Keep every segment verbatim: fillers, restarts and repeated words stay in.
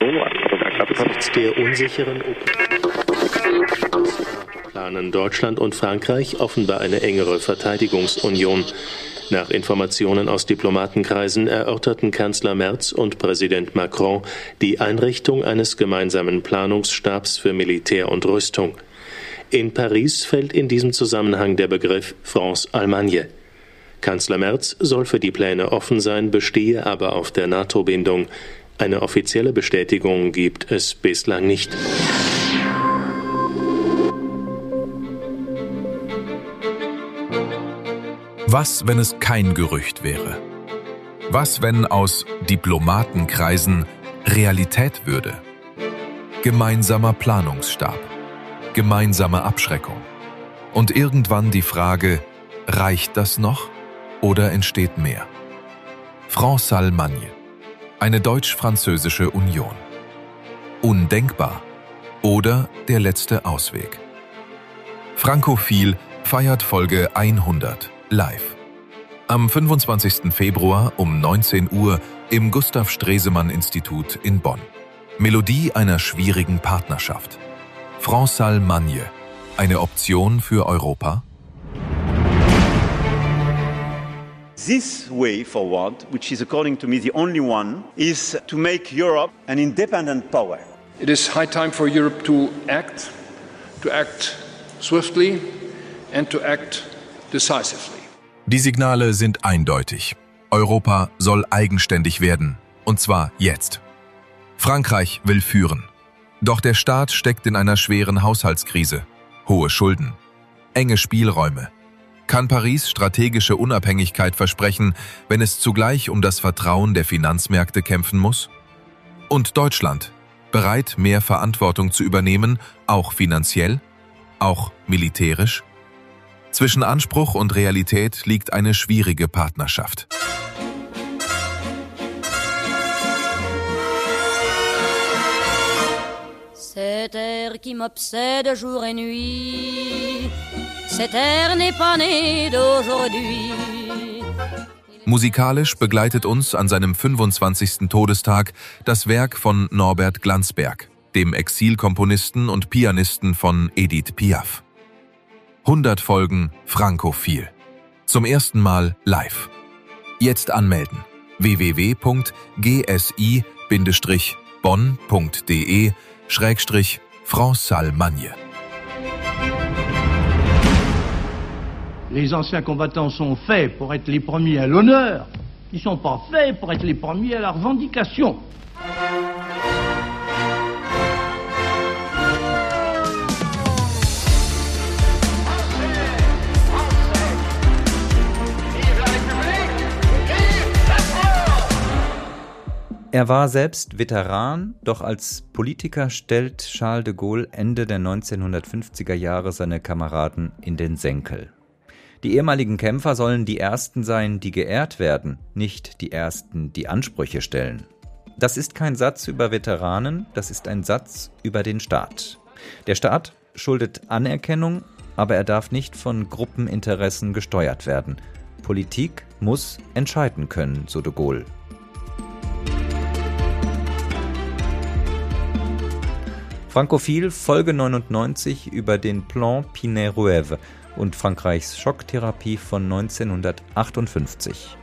Angesichts der unsicheren planen Deutschland und Frankreich offenbar eine engere Verteidigungsunion. Nach Informationen aus Diplomatenkreisen erörterten Kanzler Merz und Präsident Macron die Einrichtung eines gemeinsamen Planungsstabs für Militär und Rüstung. In Paris fällt in diesem Zusammenhang der Begriff France Allemagne. Kanzler Merz soll für die Pläne offen sein, bestehe aber auf der NATO-Bindung. Eine offizielle Bestätigung gibt es bislang nicht. Was, wenn es kein Gerücht wäre? Was, wenn aus Diplomatenkreisen Realität würde? Gemeinsamer Planungsstab, gemeinsame Abschreckung. Und irgendwann die Frage, reicht das noch oder entsteht mehr? France Allemagne, eine deutsch-französische Union. Undenkbar oder der letzte Ausweg? Frankophil feiert Folge hundert. Live. Am fünfundzwanzigsten Februar um neunzehn Uhr im Gustav-Stresemann-Institut in Bonn. Melodie einer schwierigen Partnerschaft. France Allemagne, eine Option für Europa? This way forward, which is according to me the only one, is to make Europe an independent power. It is high time for Europe to act, to act swiftly and to act decisively. Die Signale sind eindeutig. Europa soll eigenständig werden, und zwar jetzt. Frankreich will führen. Doch der Staat steckt in einer schweren Haushaltskrise. Hohe Schulden, enge Spielräume. Kann Paris strategische Unabhängigkeit versprechen, wenn es zugleich um das Vertrauen der Finanzmärkte kämpfen muss? Und Deutschland, bereit, mehr Verantwortung zu übernehmen, auch finanziell, auch militärisch? Zwischen Anspruch und Realität liegt eine schwierige Partnerschaft. Cet air qui m'obsède jour et nuit, cet air n'est pas né d'aujourd'hui. Musikalisch begleitet uns an seinem fünfundzwanzigsten Todestag das Werk von Norbert Glansberg, dem Exilkomponisten und Pianisten von Edith Piaf. hundert Folgen Frankophil. Zum ersten Mal live. Jetzt anmelden. w w w punkt g s i bindestrich bonn punkt d e schrägstrich France Allemagne. Les anciens combattants sont faits pour être les premiers à l'honneur. Ils sont pas faits pour être les premiers à la revendication. Er war selbst Veteran, doch als Politiker stellt Charles de Gaulle Ende der neunzehnhundertfünfziger Jahre seine Kameraden in den Senkel. Die ehemaligen Kämpfer sollen die Ersten sein, die geehrt werden, nicht die Ersten, die Ansprüche stellen. Das ist kein Satz über Veteranen, das ist ein Satz über den Staat. Der Staat schuldet Anerkennung, aber er darf nicht von Gruppeninteressen gesteuert werden. Politik muss entscheiden können, so de Gaulle. Frankophil Folge neunundneunzig über den Plan Pinet-Ruev und Frankreichs Schocktherapie von neunzehnhundertachtundfünfzig.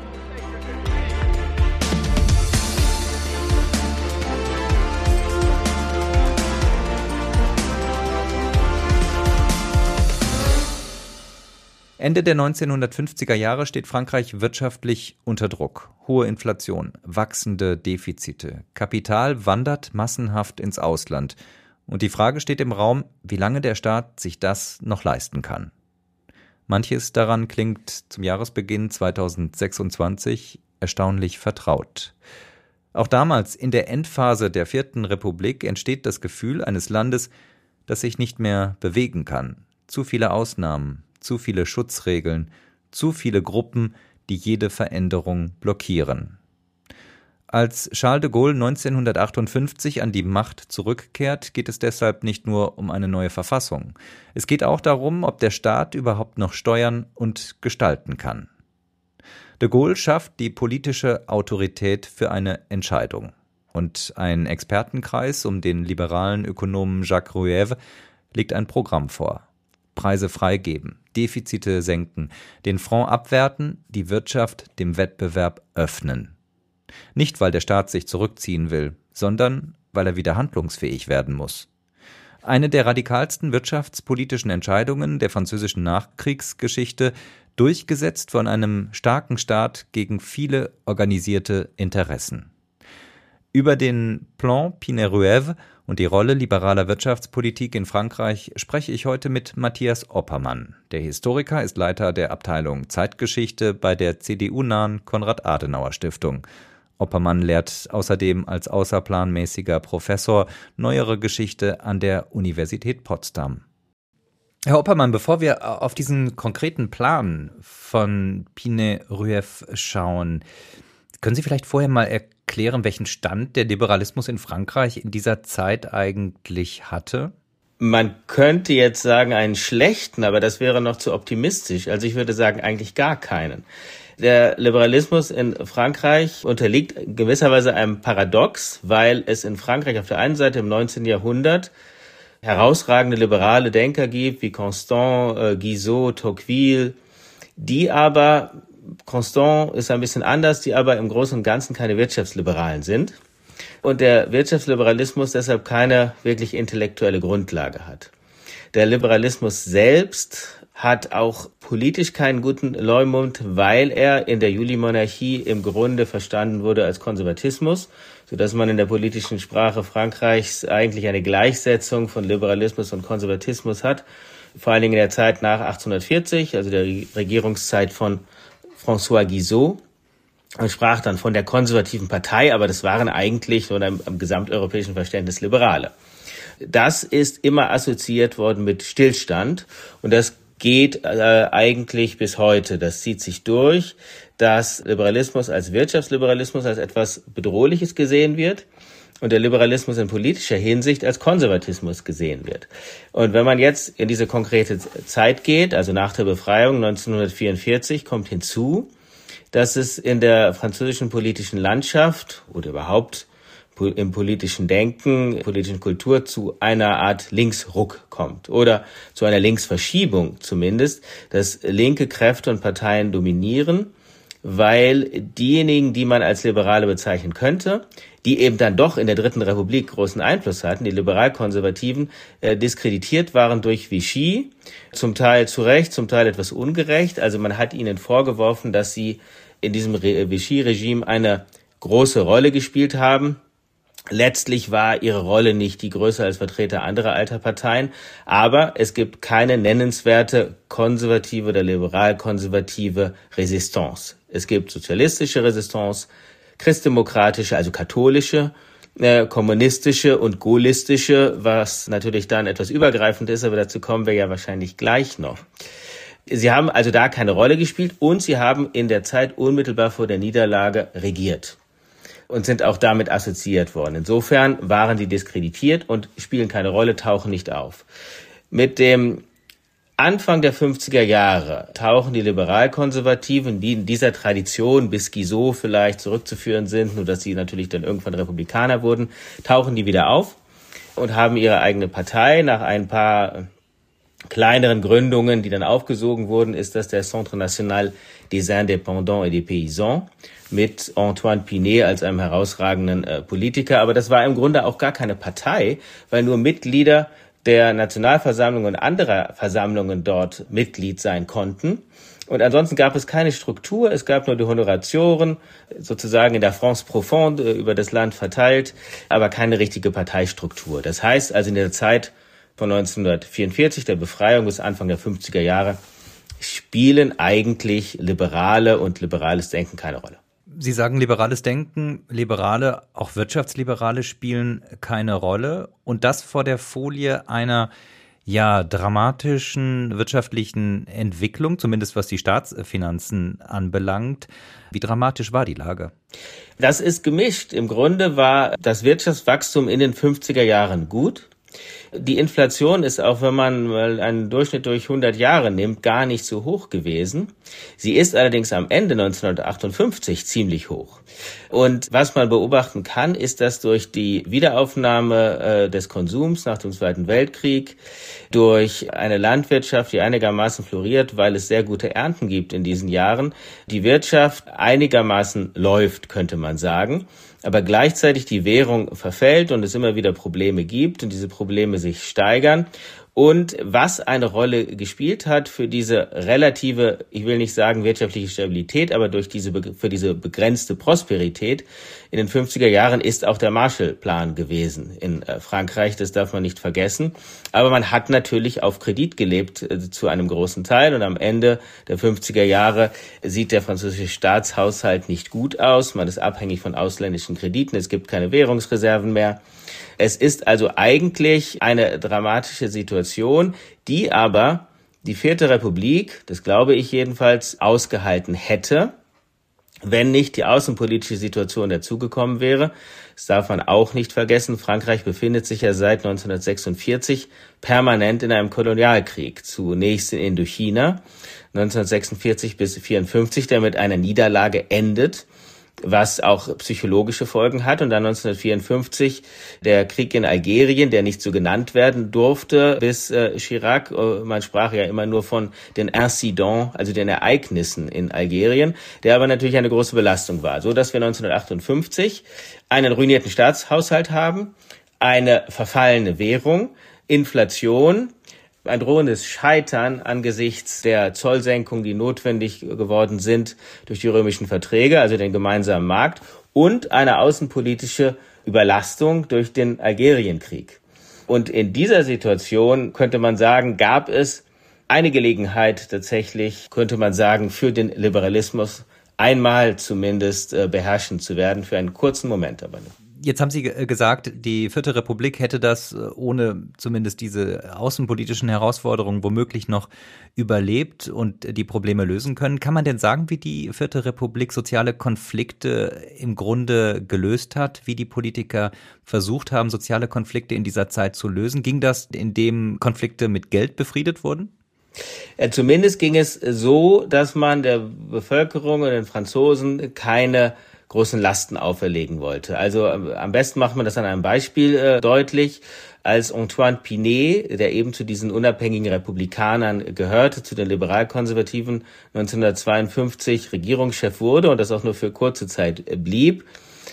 Ende der neunzehnhundertfünfziger Jahre steht Frankreich wirtschaftlich unter Druck. Hohe Inflation, wachsende Defizite, Kapital wandert massenhaft ins Ausland. Und die Frage steht im Raum, wie lange der Staat sich das noch leisten kann. Manches daran klingt zum Jahresbeginn zweitausendsechsundzwanzig erstaunlich vertraut. Auch damals, in der Endphase der Vierten Republik, entsteht das Gefühl eines Landes, das sich nicht mehr bewegen kann. Zu viele Ausnahmen, zu viele Schutzregeln, zu viele Gruppen, die jede Veränderung blockieren. Als Charles de Gaulle neunzehnhundertachtundfünfzig an die Macht zurückkehrt, geht es deshalb nicht nur um eine neue Verfassung. Es geht auch darum, ob der Staat überhaupt noch steuern und gestalten kann. De Gaulle schafft die politische Autorität für eine Entscheidung. Und ein Expertenkreis um den liberalen Ökonomen Jacques Rueff legt ein Programm vor. Preise freigeben, Defizite senken, den Franc abwerten, die Wirtschaft dem Wettbewerb öffnen. Nicht, weil der Staat sich zurückziehen will, sondern weil er wieder handlungsfähig werden muss. Eine der radikalsten wirtschaftspolitischen Entscheidungen der französischen Nachkriegsgeschichte, durchgesetzt von einem starken Staat gegen viele organisierte Interessen. Über den Plan Pinet-Rueff und die Rolle liberaler Wirtschaftspolitik in Frankreich spreche ich heute mit Matthias Oppermann. Der Historiker ist Leiter der Abteilung Zeitgeschichte bei der C D U-nahen Konrad-Adenauer-Stiftung. Oppermann lehrt außerdem als außerplanmäßiger Professor Neuere Geschichte an der Universität Potsdam. Herr Oppermann, bevor wir auf diesen konkreten Plan von Pinet-Rueff schauen, können Sie vielleicht vorher mal erklären, welchen Stand der Liberalismus in Frankreich in dieser Zeit eigentlich hatte? Man könnte jetzt sagen, einen schlechten, aber das wäre noch zu optimistisch. Also ich würde sagen, eigentlich gar keinen. Der Liberalismus in Frankreich unterliegt gewisserweise einem Paradox, weil es in Frankreich auf der einen Seite im neunzehnten Jahrhundert herausragende liberale Denker gibt, wie Constant, äh, Guizot, Tocqueville, die aber, Constant ist ein bisschen anders, die aber im Großen und Ganzen keine Wirtschaftsliberalen sind und der Wirtschaftsliberalismus deshalb keine wirklich intellektuelle Grundlage hat. Der Liberalismus selbst hat auch politisch keinen guten Leumund, weil er in der Julimonarchie im Grunde verstanden wurde als Konservatismus, sodass man in der politischen Sprache Frankreichs eigentlich eine Gleichsetzung von Liberalismus und Konservatismus hat, vor allen Dingen in der Zeit nach achtzehnhundertvierzig, also der Regierungszeit von François Guizot. Man sprach dann von der konservativen Partei, aber das waren eigentlich nur im, im gesamteuropäischen Verständnis Liberale. Das ist immer assoziiert worden mit Stillstand und das geht äh, eigentlich bis heute. Das zieht sich durch, dass Liberalismus als Wirtschaftsliberalismus als etwas Bedrohliches gesehen wird und der Liberalismus in politischer Hinsicht als Konservatismus gesehen wird. Und wenn man jetzt in diese konkrete Zeit geht, also nach der Befreiung neunzehnhundertvierundvierzig, kommt hinzu, dass es in der französischen politischen Landschaft oder überhaupt im politischen Denken, politischen Kultur zu einer Art Linksruck kommt oder zu einer Linksverschiebung zumindest, dass linke Kräfte und Parteien dominieren, weil diejenigen, die man als Liberale bezeichnen könnte, die eben dann doch in der Dritten Republik großen Einfluss hatten, die Liberalkonservativen, äh, diskreditiert waren durch Vichy, zum Teil zu Recht, zum Teil etwas ungerecht. Also man hat ihnen vorgeworfen, dass sie in diesem Re- Vichy-Regime eine große Rolle gespielt haben. Letztlich war ihre Rolle nicht die größer als Vertreter anderer alter Parteien, aber es gibt keine nennenswerte konservative oder liberal-konservative Resistance. Es gibt sozialistische Resistance, christdemokratische, also katholische, äh, kommunistische und gaullistische, was natürlich dann etwas übergreifend ist, aber dazu kommen wir ja wahrscheinlich gleich noch. Sie haben also da keine Rolle gespielt und sie haben in der Zeit unmittelbar vor der Niederlage regiert und sind auch damit assoziiert worden. Insofern waren die diskreditiert und spielen keine Rolle, tauchen nicht auf. Mit dem Anfang der fünfziger Jahre tauchen die Liberalkonservativen, die in dieser Tradition bis Guizot vielleicht zurückzuführen sind, nur dass sie natürlich dann irgendwann Republikaner wurden, tauchen die wieder auf und haben ihre eigene Partei. Nach ein paar kleineren Gründungen, die dann aufgesogen wurden, ist das der Centre National des Indépendants et des Paysans mit Antoine Pinet als einem herausragenden äh, Politiker. Aber das war im Grunde auch gar keine Partei, weil nur Mitglieder der Nationalversammlung und anderer Versammlungen dort Mitglied sein konnten. Und ansonsten gab es keine Struktur, es gab nur die Honoratioren, sozusagen in der France profonde über das Land verteilt, aber keine richtige Parteistruktur. Das heißt also in der Zeit von neunzehnhundertvierundvierzig, der Befreiung bis Anfang der fünfziger Jahre, spielen eigentlich Liberale und liberales Denken keine Rolle. Sie sagen liberales Denken, Liberale, auch Wirtschaftsliberale spielen keine Rolle und das vor der Folie einer ja dramatischen wirtschaftlichen Entwicklung, zumindest was die Staatsfinanzen anbelangt. Wie dramatisch war die Lage? Das ist gemischt. Im Grunde war das Wirtschaftswachstum in den fünfziger Jahren gut. Die Inflation ist, auch wenn man mal einen Durchschnitt durch hundert Jahre nimmt, gar nicht so hoch gewesen. Sie ist allerdings am Ende neunzehnhundertachtundfünfzig ziemlich hoch. Und was man beobachten kann, ist, dass durch die Wiederaufnahme äh, des Konsums nach dem Zweiten Weltkrieg, durch eine Landwirtschaft, die einigermaßen floriert, weil es sehr gute Ernten gibt in diesen Jahren, die Wirtschaft einigermaßen läuft, könnte man sagen. Aber gleichzeitig die Währung verfällt und es immer wieder Probleme gibt und diese Probleme sich steigern. Und was eine Rolle gespielt hat für diese relative, ich will nicht sagen wirtschaftliche Stabilität, aber durch diese, für diese begrenzte Prosperität in den fünfziger Jahren ist auch der Marshallplan gewesen in Frankreich. Das darf man nicht vergessen. Aber man hat natürlich auf Kredit gelebt äh, zu einem großen Teil. Und am Ende der fünfziger Jahre sieht der französische Staatshaushalt nicht gut aus. Man ist abhängig von ausländischen Krediten. Es gibt keine Währungsreserven mehr. Es ist also eigentlich eine dramatische Situation, die aber die Vierte Republik, das glaube ich jedenfalls, ausgehalten hätte, wenn nicht die außenpolitische Situation dazugekommen wäre. Das darf man auch nicht vergessen. Frankreich befindet sich ja seit neunzehnhundertsechsundvierzig permanent in einem Kolonialkrieg, zunächst in Indochina, neunzehnhundertsechsundvierzig bis vierundfünfzig, der mit einer Niederlage endet, was auch psychologische Folgen hat. Und dann neunzehnhundertvierundfünfzig der Krieg in Algerien, der nicht so genannt werden durfte bis äh, Chirac. Man sprach ja immer nur von den Incidents, also den Ereignissen in Algerien, der aber natürlich eine große Belastung war. So dass wir neunzehnhundertachtundfünfzig einen ruinierten Staatshaushalt haben, eine verfallene Währung, Inflation, ein drohendes Scheitern angesichts der Zollsenkungen, die notwendig geworden sind durch die römischen Verträge, also den gemeinsamen Markt, und eine außenpolitische Überlastung durch den Algerienkrieg. Und in dieser Situation, könnte man sagen, gab es eine Gelegenheit tatsächlich, könnte man sagen, für den Liberalismus einmal zumindest äh, beherrschend zu werden, für einen kurzen Moment aber nur. Jetzt haben Sie gesagt, die Vierte Republik hätte das ohne zumindest diese außenpolitischen Herausforderungen womöglich noch überlebt und die Probleme lösen können. Kann man denn sagen, wie die Vierte Republik soziale Konflikte im Grunde gelöst hat, wie die Politiker versucht haben, soziale Konflikte in dieser Zeit zu lösen? Ging das, indem Konflikte mit Geld befriedet wurden? Ja, zumindest ging es so, dass man der Bevölkerung und den Franzosen keine großen Lasten auferlegen wollte. Also am besten macht man das an einem Beispiel äh, deutlich. Als Antoine Pinet, der eben zu diesen unabhängigen Republikanern gehörte, zu den Liberalkonservativen, neunzehnhundertzweiundfünfzig Regierungschef wurde und das auch nur für kurze Zeit blieb,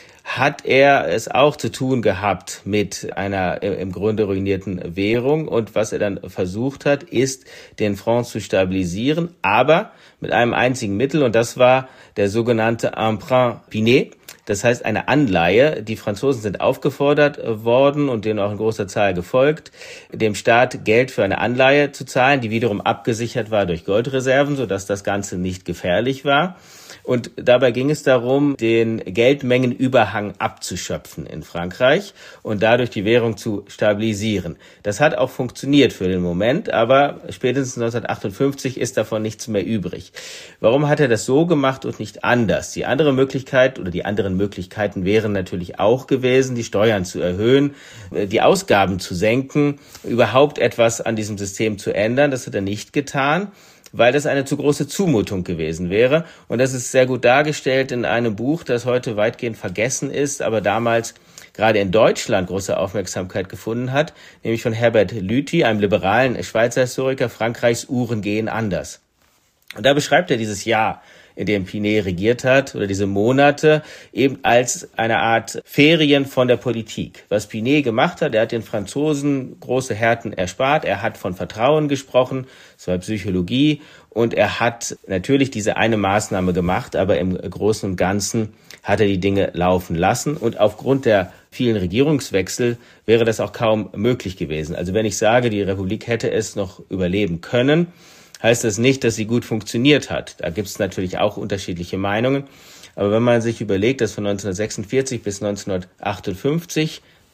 hat er es auch zu tun gehabt mit einer im Grunde ruinierten Währung. Und was er dann versucht hat, ist, den Franc zu stabilisieren, aber mit einem einzigen Mittel, und das war der sogenannte Emprunt Pinet. Das heißt eine Anleihe. Die Franzosen sind aufgefordert worden und denen auch in großer Zahl gefolgt, dem Staat Geld für eine Anleihe zu zahlen, die wiederum abgesichert war durch Goldreserven, sodass das Ganze nicht gefährlich war. Und dabei ging es darum, den Geldmengenüberhang abzuschöpfen in Frankreich und dadurch die Währung zu stabilisieren. Das hat auch funktioniert für den Moment, aber spätestens neunzehnhundertachtundfünfzig ist davon nichts mehr übrig. Warum hat er das so gemacht und nicht anders? Die andere Möglichkeit oder die anderen Möglichkeiten wären natürlich auch gewesen, die Steuern zu erhöhen, die Ausgaben zu senken, überhaupt etwas an diesem System zu ändern. Das hat er nicht getan, weil das eine zu große Zumutung gewesen wäre. Und das ist sehr gut dargestellt in einem Buch, das heute weitgehend vergessen ist, aber damals gerade in Deutschland große Aufmerksamkeit gefunden hat, nämlich von Herbert Lüthi, einem liberalen Schweizer Historiker. Frankreichs Uhren gehen anders. Und da beschreibt er dieses Jahr, in dem Pinet regiert hat, oder diese Monate, eben als eine Art Ferien von der Politik. Was Pinet gemacht hat, er hat den Franzosen große Härten erspart, er hat von Vertrauen gesprochen, das war Psychologie, und er hat natürlich diese eine Maßnahme gemacht, aber im Großen und Ganzen hat er die Dinge laufen lassen, und aufgrund der vielen Regierungswechsel wäre das auch kaum möglich gewesen. Also wenn ich sage, die Republik hätte es noch überleben können, heißt das nicht, dass sie gut funktioniert hat. Da gibt es natürlich auch unterschiedliche Meinungen. Aber wenn man sich überlegt, dass von neunzehnhundertsechsundvierzig bis neunzehnhundertachtundfünfzig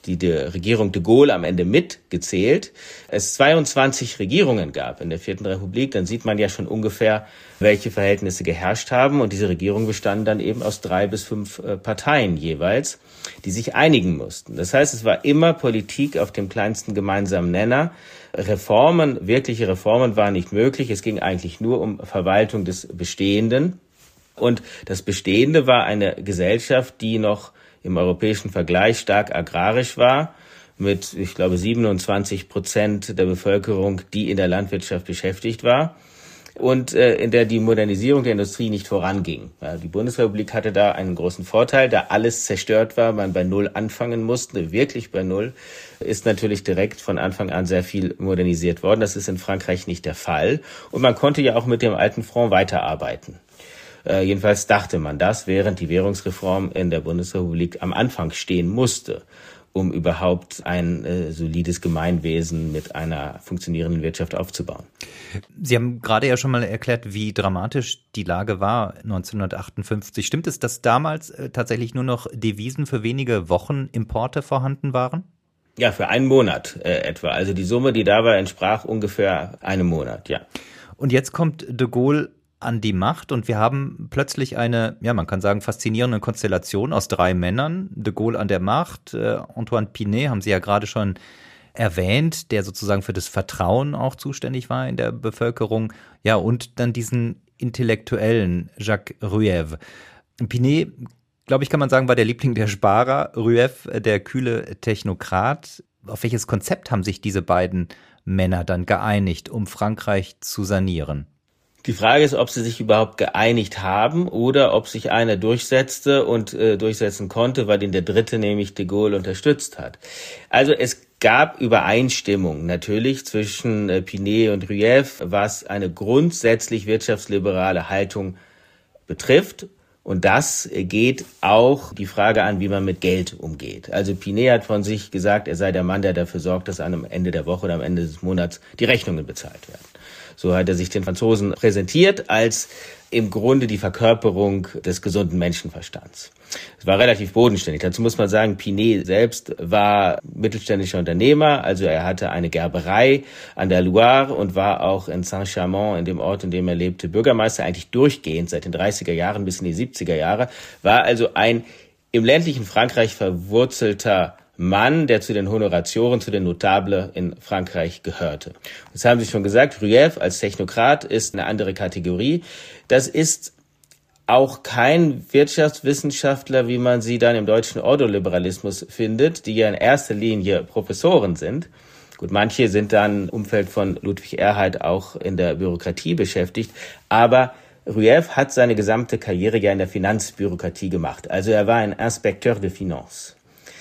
die, die Regierung de Gaulle am Ende mitgezählt, es zweiundzwanzig Regierungen gab in der Vierten Republik, dann sieht man ja schon ungefähr, welche Verhältnisse geherrscht haben. Und diese Regierungen bestanden dann eben aus drei bis fünf äh, Parteien jeweils, die sich einigen mussten. Das heißt, es war immer Politik auf dem kleinsten gemeinsamen Nenner. Reformen, wirkliche Reformen waren nicht möglich. Es ging eigentlich nur um Verwaltung des Bestehenden. Und das Bestehende war eine Gesellschaft, die noch im europäischen Vergleich stark agrarisch war, mit, ich glaube, siebenundzwanzig Prozent der Bevölkerung, die in der Landwirtschaft beschäftigt war und äh, in der die Modernisierung der Industrie nicht voranging. Ja, die Bundesrepublik hatte da einen großen Vorteil, da alles zerstört war, man bei Null anfangen musste, wirklich bei Null, ist natürlich direkt von Anfang an sehr viel modernisiert worden. Das ist in Frankreich nicht der Fall. Und man konnte ja auch mit dem alten Franc weiterarbeiten. Äh, jedenfalls dachte man das, während die Währungsreform in der Bundesrepublik am Anfang stehen musste, um überhaupt ein äh, solides Gemeinwesen mit einer funktionierenden Wirtschaft aufzubauen. Sie haben gerade ja schon mal erklärt, wie dramatisch die Lage war neunzehnhundertachtundfünfzig. Stimmt es, dass damals äh, tatsächlich nur noch Devisen für wenige Wochen Importe vorhanden waren? Ja, für einen Monat äh, etwa. Also die Summe, die da war, entsprach ungefähr einem Monat, ja. Und jetzt kommt de Gaulle an die Macht und wir haben plötzlich eine, ja, man kann sagen, faszinierende Konstellation aus drei Männern. De Gaulle an der Macht, äh, Antoine Pinet haben Sie ja gerade schon erwähnt, der sozusagen für das Vertrauen auch zuständig war in der Bevölkerung. Ja, und dann diesen Intellektuellen Jacques Rueff. Pinet, glaube ich, kann man sagen, war der Liebling der Sparer, Rueff der kühle Technokrat. Auf welches Konzept haben sich diese beiden Männer dann geeinigt, um Frankreich zu sanieren? Die Frage ist, ob sie sich überhaupt geeinigt haben oder ob sich einer durchsetzte und äh, durchsetzen konnte, weil ihn der Dritte, nämlich de Gaulle, unterstützt hat. Also es gab Übereinstimmung natürlich zwischen äh, Pinet und Rueff, was eine grundsätzlich wirtschaftsliberale Haltung betrifft. Und das geht auch die Frage an, wie man mit Geld umgeht. Also Pinet hat von sich gesagt, er sei der Mann, der dafür sorgt, dass am Ende der Woche oder am Ende des Monats die Rechnungen bezahlt werden. So hat er sich den Franzosen präsentiert als im Grunde die Verkörperung des gesunden Menschenverstands. Es war relativ bodenständig. Dazu muss man sagen, Pinet selbst war mittelständischer Unternehmer, also er hatte eine Gerberei an der Loire und war auch in Saint-Chamond, in dem Ort, in dem er lebte, Bürgermeister, eigentlich durchgehend seit den dreißiger Jahren bis in die siebziger Jahre, war also ein im ländlichen Frankreich verwurzelter Mann, der zu den Honoratioren, zu den Notables in Frankreich gehörte. Das haben Sie schon gesagt, Rueff als Technokrat ist eine andere Kategorie. Das ist auch kein Wirtschaftswissenschaftler, wie man sie dann im deutschen Ordoliberalismus findet, die ja in erster Linie Professoren sind. Gut, manche sind dann im Umfeld von Ludwig Erhard auch in der Bürokratie beschäftigt, aber Rueff hat seine gesamte Karriere ja in der Finanzbürokratie gemacht. Also er war ein Inspecteur de Finance.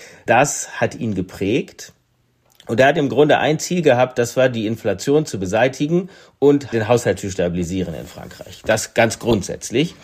Das hat ihn geprägt und er hat im Grunde ein Ziel gehabt, das war die Inflation zu beseitigen und den Haushalt zu stabilisieren in Frankreich. Das ganz grundsätzlich.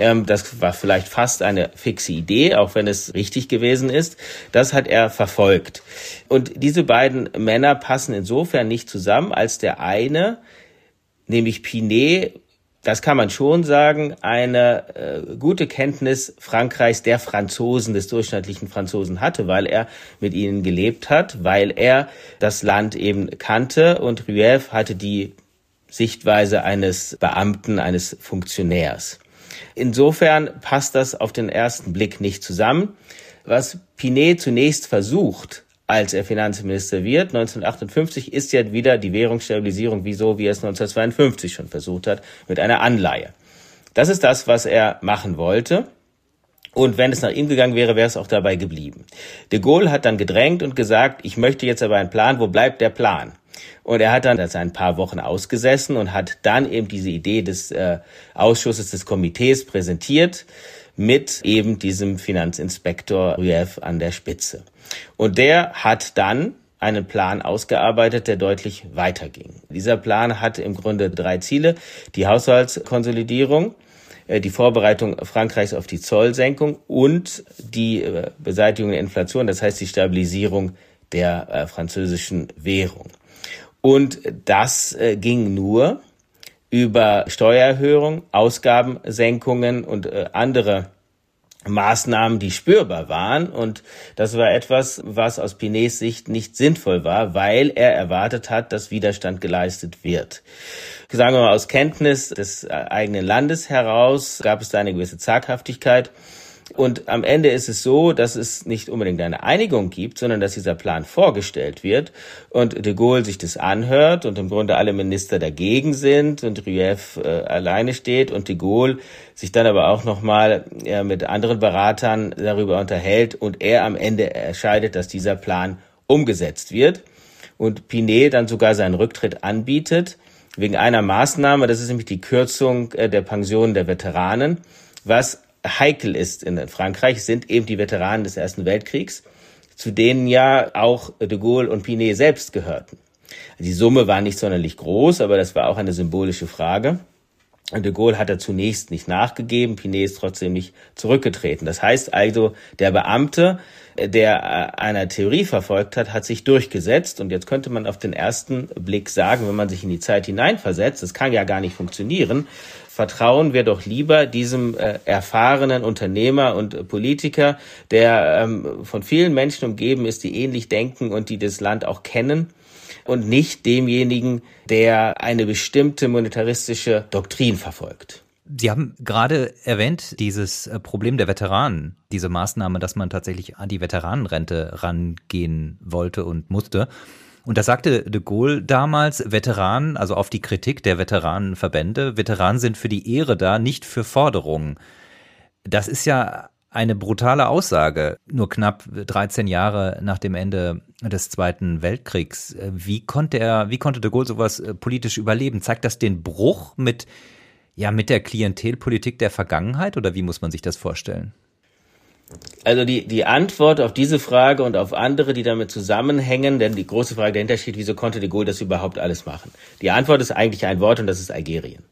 Das war vielleicht fast eine fixe Idee, auch wenn es richtig gewesen ist. Das hat er verfolgt. Und diese beiden Männer passen insofern nicht zusammen, als der eine, nämlich Pinet, das kann man schon sagen, eine äh, gute Kenntnis Frankreichs, der Franzosen, des durchschnittlichen Franzosen hatte, weil er mit ihnen gelebt hat, weil er das Land eben kannte und Rueff hatte die Sichtweise eines Beamten, eines Funktionärs. Insofern passt das auf den ersten Blick nicht zusammen. Was Pinet zunächst versucht, als er Finanzminister wird, neunzehnhundertachtundfünfzig, ist ja wieder die Währungsstabilisierung, wie so wie er es neunzehnhundertzweiundfünfzig schon versucht hat, mit einer Anleihe. Das ist das, was er machen wollte. Und wenn es nach ihm gegangen wäre, wäre es auch dabei geblieben. De Gaulle hat dann gedrängt und gesagt, ich möchte jetzt aber einen Plan, wo bleibt der Plan? Und er hat dann das ein paar Wochen ausgesessen und hat dann eben diese Idee des äh, Ausschusses, des Komitees präsentiert, mit eben diesem Finanzinspektor Rueff an der Spitze. Und der hat dann einen Plan ausgearbeitet, der deutlich weiterging. Dieser Plan hatte im Grunde drei Ziele: die Haushaltskonsolidierung, die Vorbereitung Frankreichs auf die Zollsenkung und die Beseitigung der Inflation, das heißt die Stabilisierung der französischen Währung. Und das ging nur über Steuererhöhung, Ausgabensenkungen und andere Maßnahmen, die spürbar waren. Und das war etwas, was aus Pinets Sicht nicht sinnvoll war, weil er erwartet hat, dass Widerstand geleistet wird. Sagen wir mal, aus Kenntnis des eigenen Landes heraus gab es da eine gewisse Zaghaftigkeit. Und am Ende ist es so, dass es nicht unbedingt eine Einigung gibt, sondern dass dieser Plan vorgestellt wird und de Gaulle sich das anhört und im Grunde alle Minister dagegen sind und Rueff äh, alleine steht und de Gaulle sich dann aber auch nochmal äh, mit anderen Beratern darüber unterhält und er am Ende entscheidet, dass dieser Plan umgesetzt wird und Pinet dann sogar seinen Rücktritt anbietet wegen einer Maßnahme, das ist nämlich die Kürzung äh, der Pensionen der Veteranen, was heikel ist in Frankreich, sind eben die Veteranen des Ersten Weltkriegs, zu denen ja auch de Gaulle und Pinet selbst gehörten. Die Summe war nicht sonderlich groß, aber das war auch eine symbolische Frage. Und de Gaulle hat da zunächst nicht nachgegeben, Pinet ist trotzdem nicht zurückgetreten. Das heißt also, der Beamte, der einer Theorie verfolgt hat, hat sich durchgesetzt. Und jetzt könnte man auf den ersten Blick sagen, wenn man sich in die Zeit hineinversetzt, das kann ja gar nicht funktionieren, vertrauen wir doch lieber diesem äh, erfahrenen Unternehmer und äh, Politiker, der ähm, von vielen Menschen umgeben ist, die ähnlich denken und die das Land auch kennen und nicht demjenigen, der eine bestimmte monetaristische Doktrin verfolgt. Sie haben gerade erwähnt, dieses Problem der Veteranen, diese Maßnahme, dass man tatsächlich an die Veteranenrente rangehen wollte und musste. Und da sagte de Gaulle damals, Veteranen, also auf die Kritik der Veteranenverbände, Veteranen sind für die Ehre da, nicht für Forderungen. Das ist ja eine brutale Aussage, nur knapp dreizehn Jahre nach dem Ende des Zweiten Weltkriegs. Wie konnte er, wie konnte de Gaulle sowas politisch überleben? Zeigt das den Bruch mit, ja, mit der Klientelpolitik der Vergangenheit oder wie muss man sich das vorstellen? Also die, die Antwort auf diese Frage und auf andere, die damit zusammenhängen, denn die große Frage dahinter steht, wieso konnte de Gaulle das überhaupt alles machen? Die Antwort ist eigentlich ein Wort und das ist Algerien.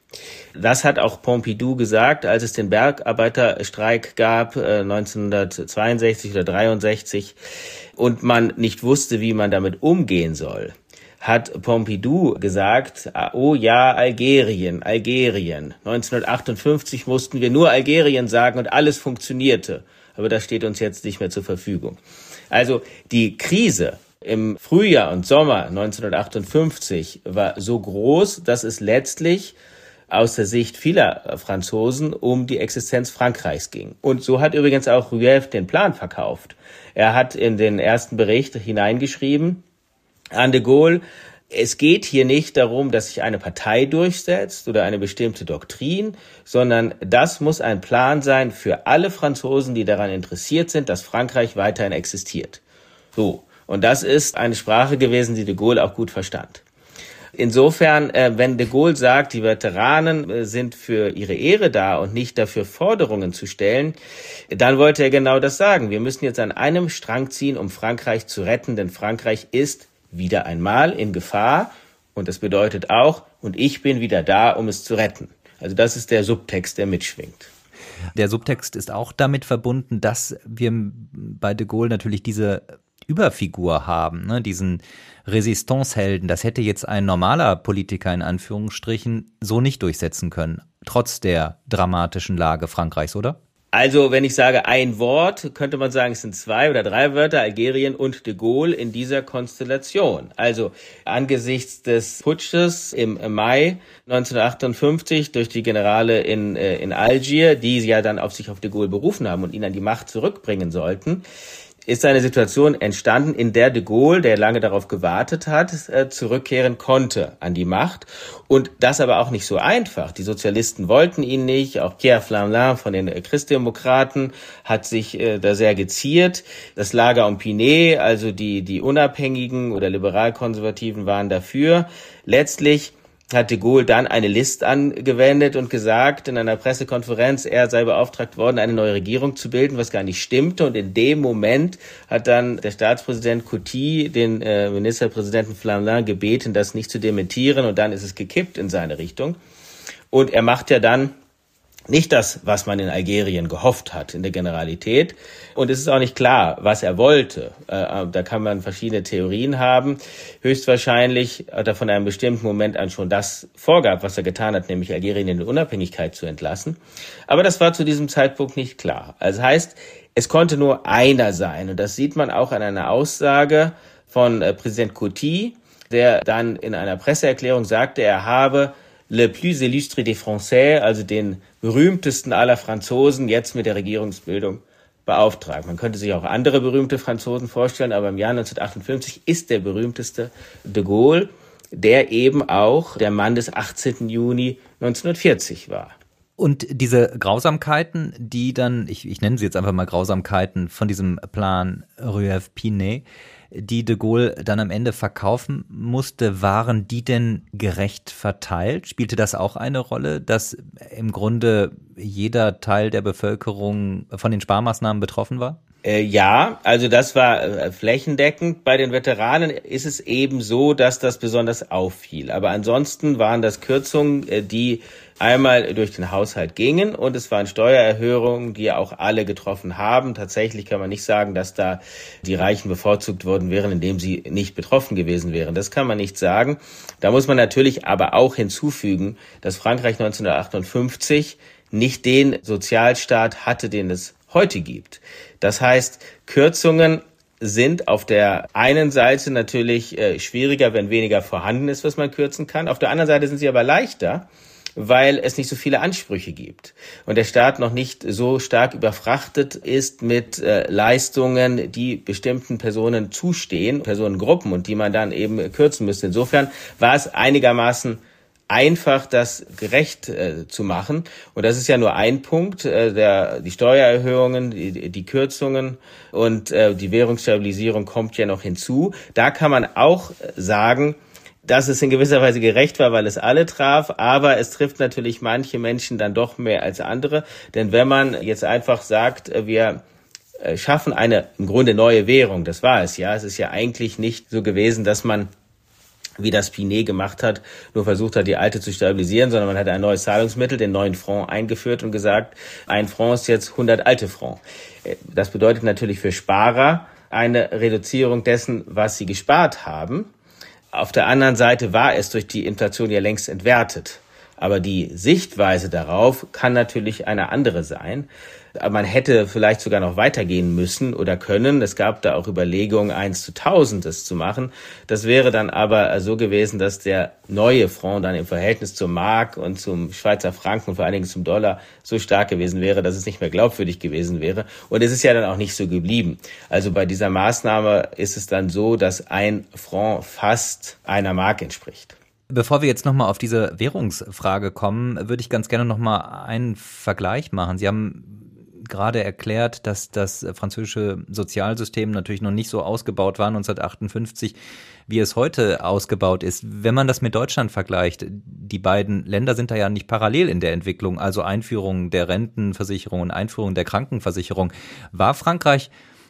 Das hat auch Pompidou gesagt, als es den Bergarbeiterstreik gab, äh, neunzehnhundertzweiundsechzig oder dreiundsechzig, und man nicht wusste, wie man damit umgehen soll, hat Pompidou gesagt, oh ja, Algerien, Algerien. neunzehnhundertachtundfünfzig mussten wir nur Algerien sagen und alles funktionierte. Aber das steht uns jetzt nicht mehr zur Verfügung. Also die Krise im Frühjahr und Sommer neunzehnhundertachtundfünfzig war so groß, dass es letztlich aus der Sicht vieler Franzosen um die Existenz Frankreichs ging. Und so hat übrigens auch Rueff den Plan verkauft. Er hat in den ersten Bericht hineingeschrieben, an de Gaulle, es geht hier nicht darum, dass sich eine Partei durchsetzt oder eine bestimmte Doktrin, sondern das muss ein Plan sein für alle Franzosen, die daran interessiert sind, dass Frankreich weiterhin existiert. So. Und das ist eine Sprache gewesen, die de Gaulle auch gut verstand. Insofern, äh, wenn de Gaulle sagt, die Veteranen äh, sind für ihre Ehre da und nicht dafür Forderungen zu stellen, dann wollte er genau das sagen. Wir müssen jetzt an einem Strang ziehen, um Frankreich zu retten, denn Frankreich ist wieder einmal in Gefahr und das bedeutet auch, und ich bin wieder da, um es zu retten. Also das ist der Subtext, der mitschwingt. Der Subtext ist auch damit verbunden, dass wir bei de Gaulle natürlich diese Überfigur haben, ne? Diesen Resistance-Helden. Das hätte jetzt ein normaler Politiker in Anführungsstrichen so nicht durchsetzen können, trotz der dramatischen Lage Frankreichs, oder? Also, wenn ich sage ein Wort, könnte man sagen, es sind zwei oder drei Wörter, Algerien und de Gaulle in dieser Konstellation. Also, angesichts des Putsches im Mai neunzehnhundertachtundfünfzig durch die Generale in, äh, in Algier, die ja dann auf sich auf de Gaulle berufen haben und ihn an die Macht zurückbringen sollten, ist eine Situation entstanden, in der de Gaulle, der lange darauf gewartet hat, zurückkehren konnte an die Macht. Und das aber auch nicht so einfach. Die Sozialisten wollten ihn nicht. Auch Pierre Flamelin von den Christdemokraten hat sich äh, da sehr geziert. Das Lager um Pinet, also die, die Unabhängigen oder Liberalkonservativen waren dafür. Letztlich hat de Gaulle dann eine List angewendet und gesagt in einer Pressekonferenz, er sei beauftragt worden, eine neue Regierung zu bilden, was gar nicht stimmte. Und in dem Moment hat dann der Staatspräsident Coty den äh, Ministerpräsidenten Flamelin gebeten, das nicht zu dementieren. Und dann ist es gekippt in seine Richtung. Und er macht ja dann nicht das, was man in Algerien gehofft hat, in der Generalität. Und es ist auch nicht klar, was er wollte. Äh, da kann man verschiedene Theorien haben. Höchstwahrscheinlich hat er von einem bestimmten Moment an schon das vorgab, was er getan hat, nämlich Algerien in die Unabhängigkeit zu entlassen. Aber das war zu diesem Zeitpunkt nicht klar. Also heißt, es konnte nur einer sein. Und das sieht man auch an einer Aussage von äh, Präsident Coty, der dann in einer Presseerklärung sagte, er habe le plus illustre des Français, also den berühmtesten aller Franzosen, jetzt mit der Regierungsbildung beauftragt. Man könnte sich auch andere berühmte Franzosen vorstellen, aber im Jahr neunzehnhundertachtundfünfzig ist der berühmteste de Gaulle, der eben auch der Mann des achtzehnten Juni neunzehnhundertvierzig war. Und diese Grausamkeiten, die dann, ich, ich nenne sie jetzt einfach mal Grausamkeiten von diesem Plan Rueff-Pinay, die de Gaulle dann am Ende verkaufen musste, waren die denn gerecht verteilt? Spielte das auch eine Rolle, dass im Grunde jeder Teil der Bevölkerung von den Sparmaßnahmen betroffen war? Äh, ja, also das war äh, flächendeckend. Bei den Veteranen ist es eben so, dass das besonders auffiel. Aber ansonsten waren das Kürzungen, äh, die einmal durch den Haushalt gingen, und es waren Steuererhöhungen, die auch alle getroffen haben. Tatsächlich kann man nicht sagen, dass da die Reichen bevorzugt worden wären, indem sie nicht betroffen gewesen wären. Das kann man nicht sagen. Da muss man natürlich aber auch hinzufügen, dass Frankreich neunzehnhundertachtundfünfzig nicht den Sozialstaat hatte, den es heute gibt. Das heißt, Kürzungen sind auf der einen Seite natürlich äh, schwieriger, wenn weniger vorhanden ist, was man kürzen kann. Auf der anderen Seite sind sie aber leichter, weil es nicht so viele Ansprüche gibt und der Staat noch nicht so stark überfrachtet ist mit äh, Leistungen, die bestimmten Personen zustehen, Personengruppen, und die man dann eben kürzen müsste. Insofern war es einigermaßen einfach, das gerecht äh, zu machen. Und das ist ja nur ein Punkt, äh, der, die Steuererhöhungen, die, die Kürzungen und äh, die Währungsstabilisierung kommt ja noch hinzu. Da kann man auch sagen, dass es in gewisser Weise gerecht war, weil es alle traf, aber es trifft natürlich manche Menschen dann doch mehr als andere. Denn wenn man jetzt einfach sagt, wir schaffen eine im Grunde neue Währung, das war es ja. Es ist ja eigentlich nicht so gewesen, dass man, wie das Pinay gemacht hat, nur versucht hat, die alte zu stabilisieren, sondern man hat ein neues Zahlungsmittel, den neuen Franc, eingeführt und gesagt, ein Franc ist jetzt hundert alte Franc. Das bedeutet natürlich für Sparer eine Reduzierung dessen, was sie gespart haben. Auf der anderen Seite war es durch die Inflation ja längst entwertet. Aber die Sichtweise darauf kann natürlich eine andere sein. Man hätte vielleicht sogar noch weitergehen müssen oder können. Es gab da auch Überlegungen, eins zu tausend das zu machen. Das wäre dann aber so gewesen, dass der neue Franc dann im Verhältnis zur Mark und zum Schweizer Franken und vor allen Dingen zum Dollar so stark gewesen wäre, dass es nicht mehr glaubwürdig gewesen wäre. Und es ist ja dann auch nicht so geblieben. Also bei dieser Maßnahme ist es dann so, dass ein Franc fast einer Mark entspricht. Bevor wir jetzt nochmal auf diese Währungsfrage kommen, würde ich ganz gerne nochmal einen Vergleich machen. Sie haben gerade erklärt, dass das französische Sozialsystem natürlich noch nicht so ausgebaut war neunzehnhundertachtundfünfzig, wie es heute ausgebaut ist. Wenn man das mit Deutschland vergleicht, die beiden Länder sind da ja nicht parallel in der Entwicklung, also Einführung der Rentenversicherung und Einführung der Krankenversicherung. War Frankreich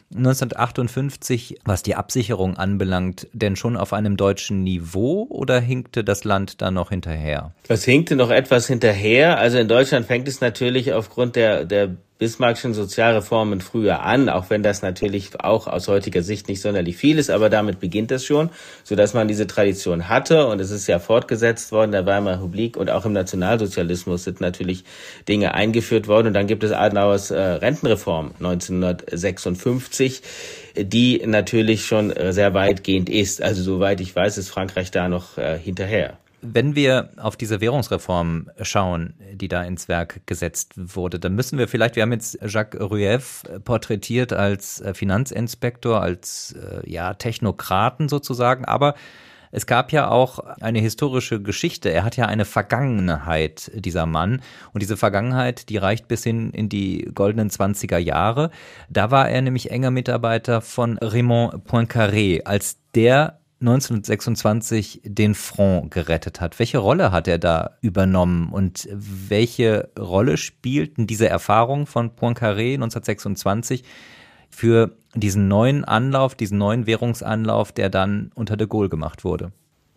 neunzehnhundertachtundfünfzig, was die Absicherung anbelangt, denn schon auf einem deutschen Niveau oder hinkte das Land da noch hinterher? Es hinkte noch etwas hinterher. Also in Deutschland fängt es natürlich aufgrund der, der Bismarckschen Sozialreformen früher an, auch wenn das natürlich auch aus heutiger Sicht nicht sonderlich viel ist, aber damit beginnt es schon, sodass man diese Tradition hatte, und es ist ja fortgesetzt worden, der Weimarer Republik, und auch im Nationalsozialismus sind natürlich Dinge eingeführt worden, und dann gibt es Adenauers äh, Rentenreform neunzehnhundertsechsundfünfzig, die natürlich schon sehr weitgehend ist. Also soweit ich weiß, ist Frankreich da noch äh, hinterher. Wenn wir auf diese Währungsreform schauen, die da ins Werk gesetzt wurde, dann müssen wir vielleicht, wir haben jetzt Jacques Rueff porträtiert als Finanzinspektor, als ja Technokraten sozusagen, aber es gab ja auch eine historische Geschichte. Er hat ja eine Vergangenheit, dieser Mann. Und diese Vergangenheit, die reicht bis hin in die goldenen zwanziger Jahre. Da war er nämlich enger Mitarbeiter von Raymond Poincaré, als der neunzehnhundertsechsundzwanzig den Franc gerettet hat. Welche Rolle hat er da übernommen und welche Rolle spielten diese Erfahrungen von Poincaré neunzehnhundertsechsundzwanzig für diesen neuen Anlauf, diesen neuen Währungsanlauf, der dann unter de Gaulle gemacht wurde?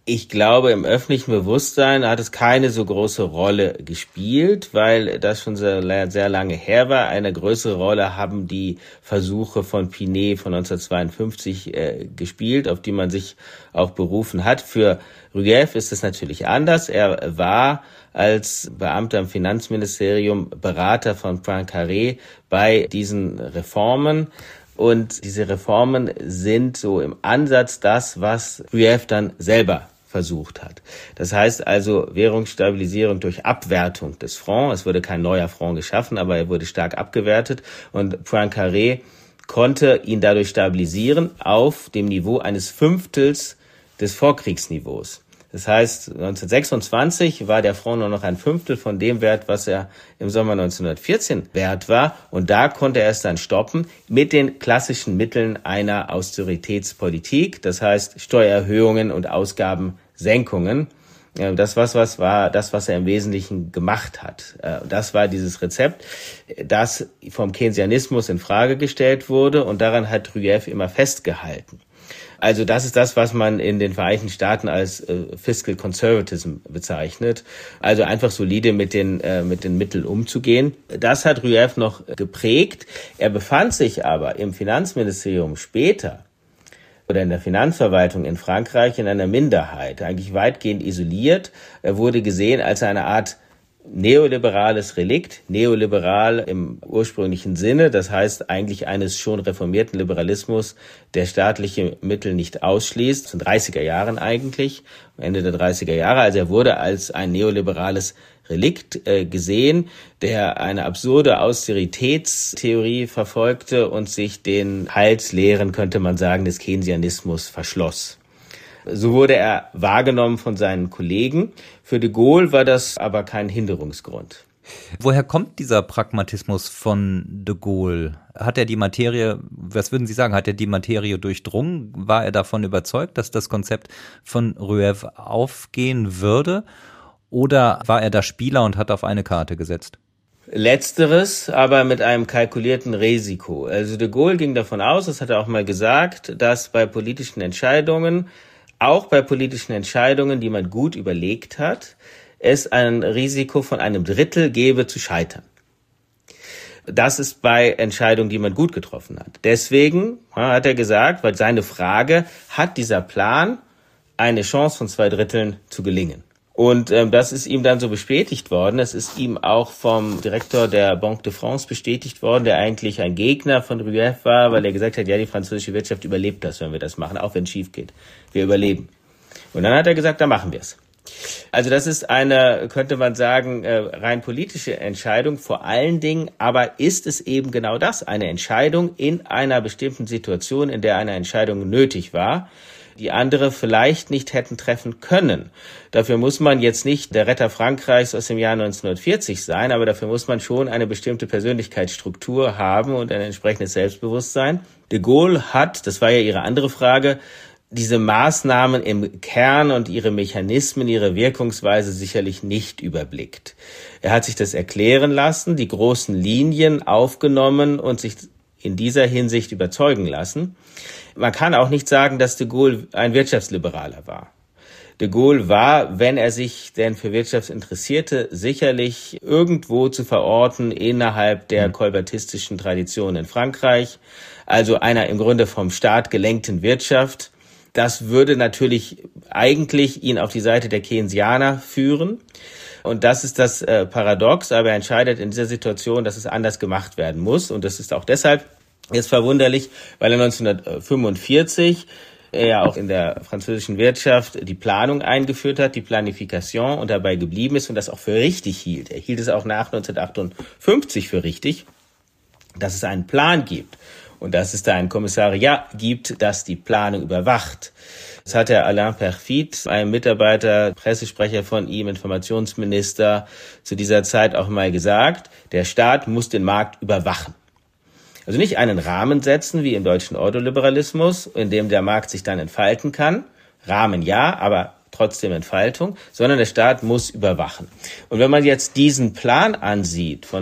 Ich glaube, im öffentlichen Bewusstsein hat es keine so große Rolle gespielt, weil das schon sehr, sehr lange her war. Eine größere Rolle haben die Versuche von Pinet von neunzehnhundertzweiundfünfzig äh, gespielt, auf die man sich auch berufen hat. Für Rueff ist es natürlich anders. Er war als Beamter im Finanzministerium Berater von Poincaré bei diesen Reformen. Und diese Reformen sind so im Ansatz das, was Rueff dann selber versucht hat. Das heißt also Währungsstabilisierung durch Abwertung des Francs. Es wurde kein neuer Franc geschaffen, aber er wurde stark abgewertet. Und Poincaré konnte ihn dadurch stabilisieren auf dem Niveau eines Fünftels des Vorkriegsniveaus. Das heißt, neunzehnhundertsechsundzwanzig war der Franc nur noch ein Fünftel von dem Wert, was er im Sommer neunzehnhundertvierzehn wert war. Und da konnte er es dann stoppen mit den klassischen Mitteln einer Austeritätspolitik. Das heißt, Steuererhöhungen und Ausgabensenkungen. Das was, was war das, was er im Wesentlichen gemacht hat. Das war dieses Rezept, das vom Keynesianismus in Frage gestellt wurde. Und daran hat Rueff immer festgehalten. Also das ist das, was man in den Vereinigten Staaten als äh, Fiscal Conservatism bezeichnet. Also einfach solide mit den äh, mit den Mitteln umzugehen. Das hat Rueff noch geprägt. Er befand sich aber im Finanzministerium später oder in der Finanzverwaltung in Frankreich in einer Minderheit, eigentlich weitgehend isoliert. Er wurde gesehen als eine Art neoliberales Relikt, neoliberal im ursprünglichen Sinne, das heißt eigentlich eines schon reformierten Liberalismus, der staatliche Mittel nicht ausschließt, das sind dreißiger Jahren eigentlich, Ende der dreißiger Jahre, also er wurde als ein neoliberales Relikt äh, gesehen, der eine absurde Austeritätstheorie verfolgte und sich den Heilslehren, könnte man sagen, des Keynesianismus verschloss. So wurde er wahrgenommen von seinen Kollegen. Für de Gaulle war das aber kein Hinderungsgrund. Woher kommt dieser Pragmatismus von de Gaulle? Hat er die Materie, was würden Sie sagen, hat er die Materie durchdrungen? War er davon überzeugt, dass das Konzept von Rueff aufgehen würde? Oder war er da Spieler und hat auf eine Karte gesetzt? Letzteres, aber mit einem kalkulierten Risiko. Also de Gaulle ging davon aus, das hat er auch mal gesagt, dass bei politischen Entscheidungen Auch bei politischen Entscheidungen, die man gut überlegt hat, es ein Risiko von einem Drittel gäbe zu scheitern. Das ist bei Entscheidungen, die man gut getroffen hat. Deswegen hat er gesagt, weil seine Frage, hat dieser Plan eine Chance von zwei Dritteln zu gelingen? Und ähm, das ist ihm dann so bestätigt worden. Es ist ihm auch vom Direktor der Banque de France bestätigt worden, der eigentlich ein Gegner von Rueff war, weil er gesagt hat, ja, die französische Wirtschaft überlebt das, wenn wir das machen, auch wenn es schief geht. Wir überleben. Und dann hat er gesagt, dann machen wir es. Also das ist eine, könnte man sagen, rein politische Entscheidung vor allen Dingen, aber ist es eben genau das, eine Entscheidung in einer bestimmten Situation, in der eine Entscheidung nötig war, die andere vielleicht nicht hätten treffen können. Dafür muss man jetzt nicht der Retter Frankreichs aus dem Jahr neunzehnhundertvierzig sein, aber dafür muss man schon eine bestimmte Persönlichkeitsstruktur haben und ein entsprechendes Selbstbewusstsein. De Gaulle hat, das war ja Ihre andere Frage, diese Maßnahmen im Kern und ihre Mechanismen, ihre Wirkungsweise sicherlich nicht überblickt. Er hat sich das erklären lassen, die großen Linien aufgenommen und sich in dieser Hinsicht überzeugen lassen. Man kann auch nicht sagen, dass de Gaulle ein Wirtschaftsliberaler war. De Gaulle war, wenn er sich denn für Wirtschaft interessierte, sicherlich irgendwo zu verorten innerhalb der kolbertistischen Tradition in Frankreich, also einer im Grunde vom Staat gelenkten Wirtschaft. Das würde natürlich eigentlich ihn auf die Seite der Keynesianer führen. Und das ist das äh, Paradox, aber er entscheidet in dieser Situation, dass es anders gemacht werden muss. Und das ist auch deshalb jetzt verwunderlich, weil er neunzehnhundertfünfundvierzig er ja auch in der französischen Wirtschaft die Planung eingeführt hat, die Planification, und dabei geblieben ist und das auch für richtig hielt. Er hielt es auch nach neunzehnhundertachtundfünfzig für richtig, dass es einen Plan gibt. Und dass es da ein Kommissariat gibt, das die Planung überwacht. Das hat der Alain Perfit, ein Mitarbeiter, Pressesprecher von ihm, Informationsminister, zu dieser Zeit auch mal gesagt, der Staat muss den Markt überwachen. Also nicht einen Rahmen setzen, wie im deutschen Ordoliberalismus, in dem der Markt sich dann entfalten kann. Rahmen ja, aber trotzdem Entfaltung, sondern der Staat muss überwachen. Und wenn man jetzt diesen Plan ansieht von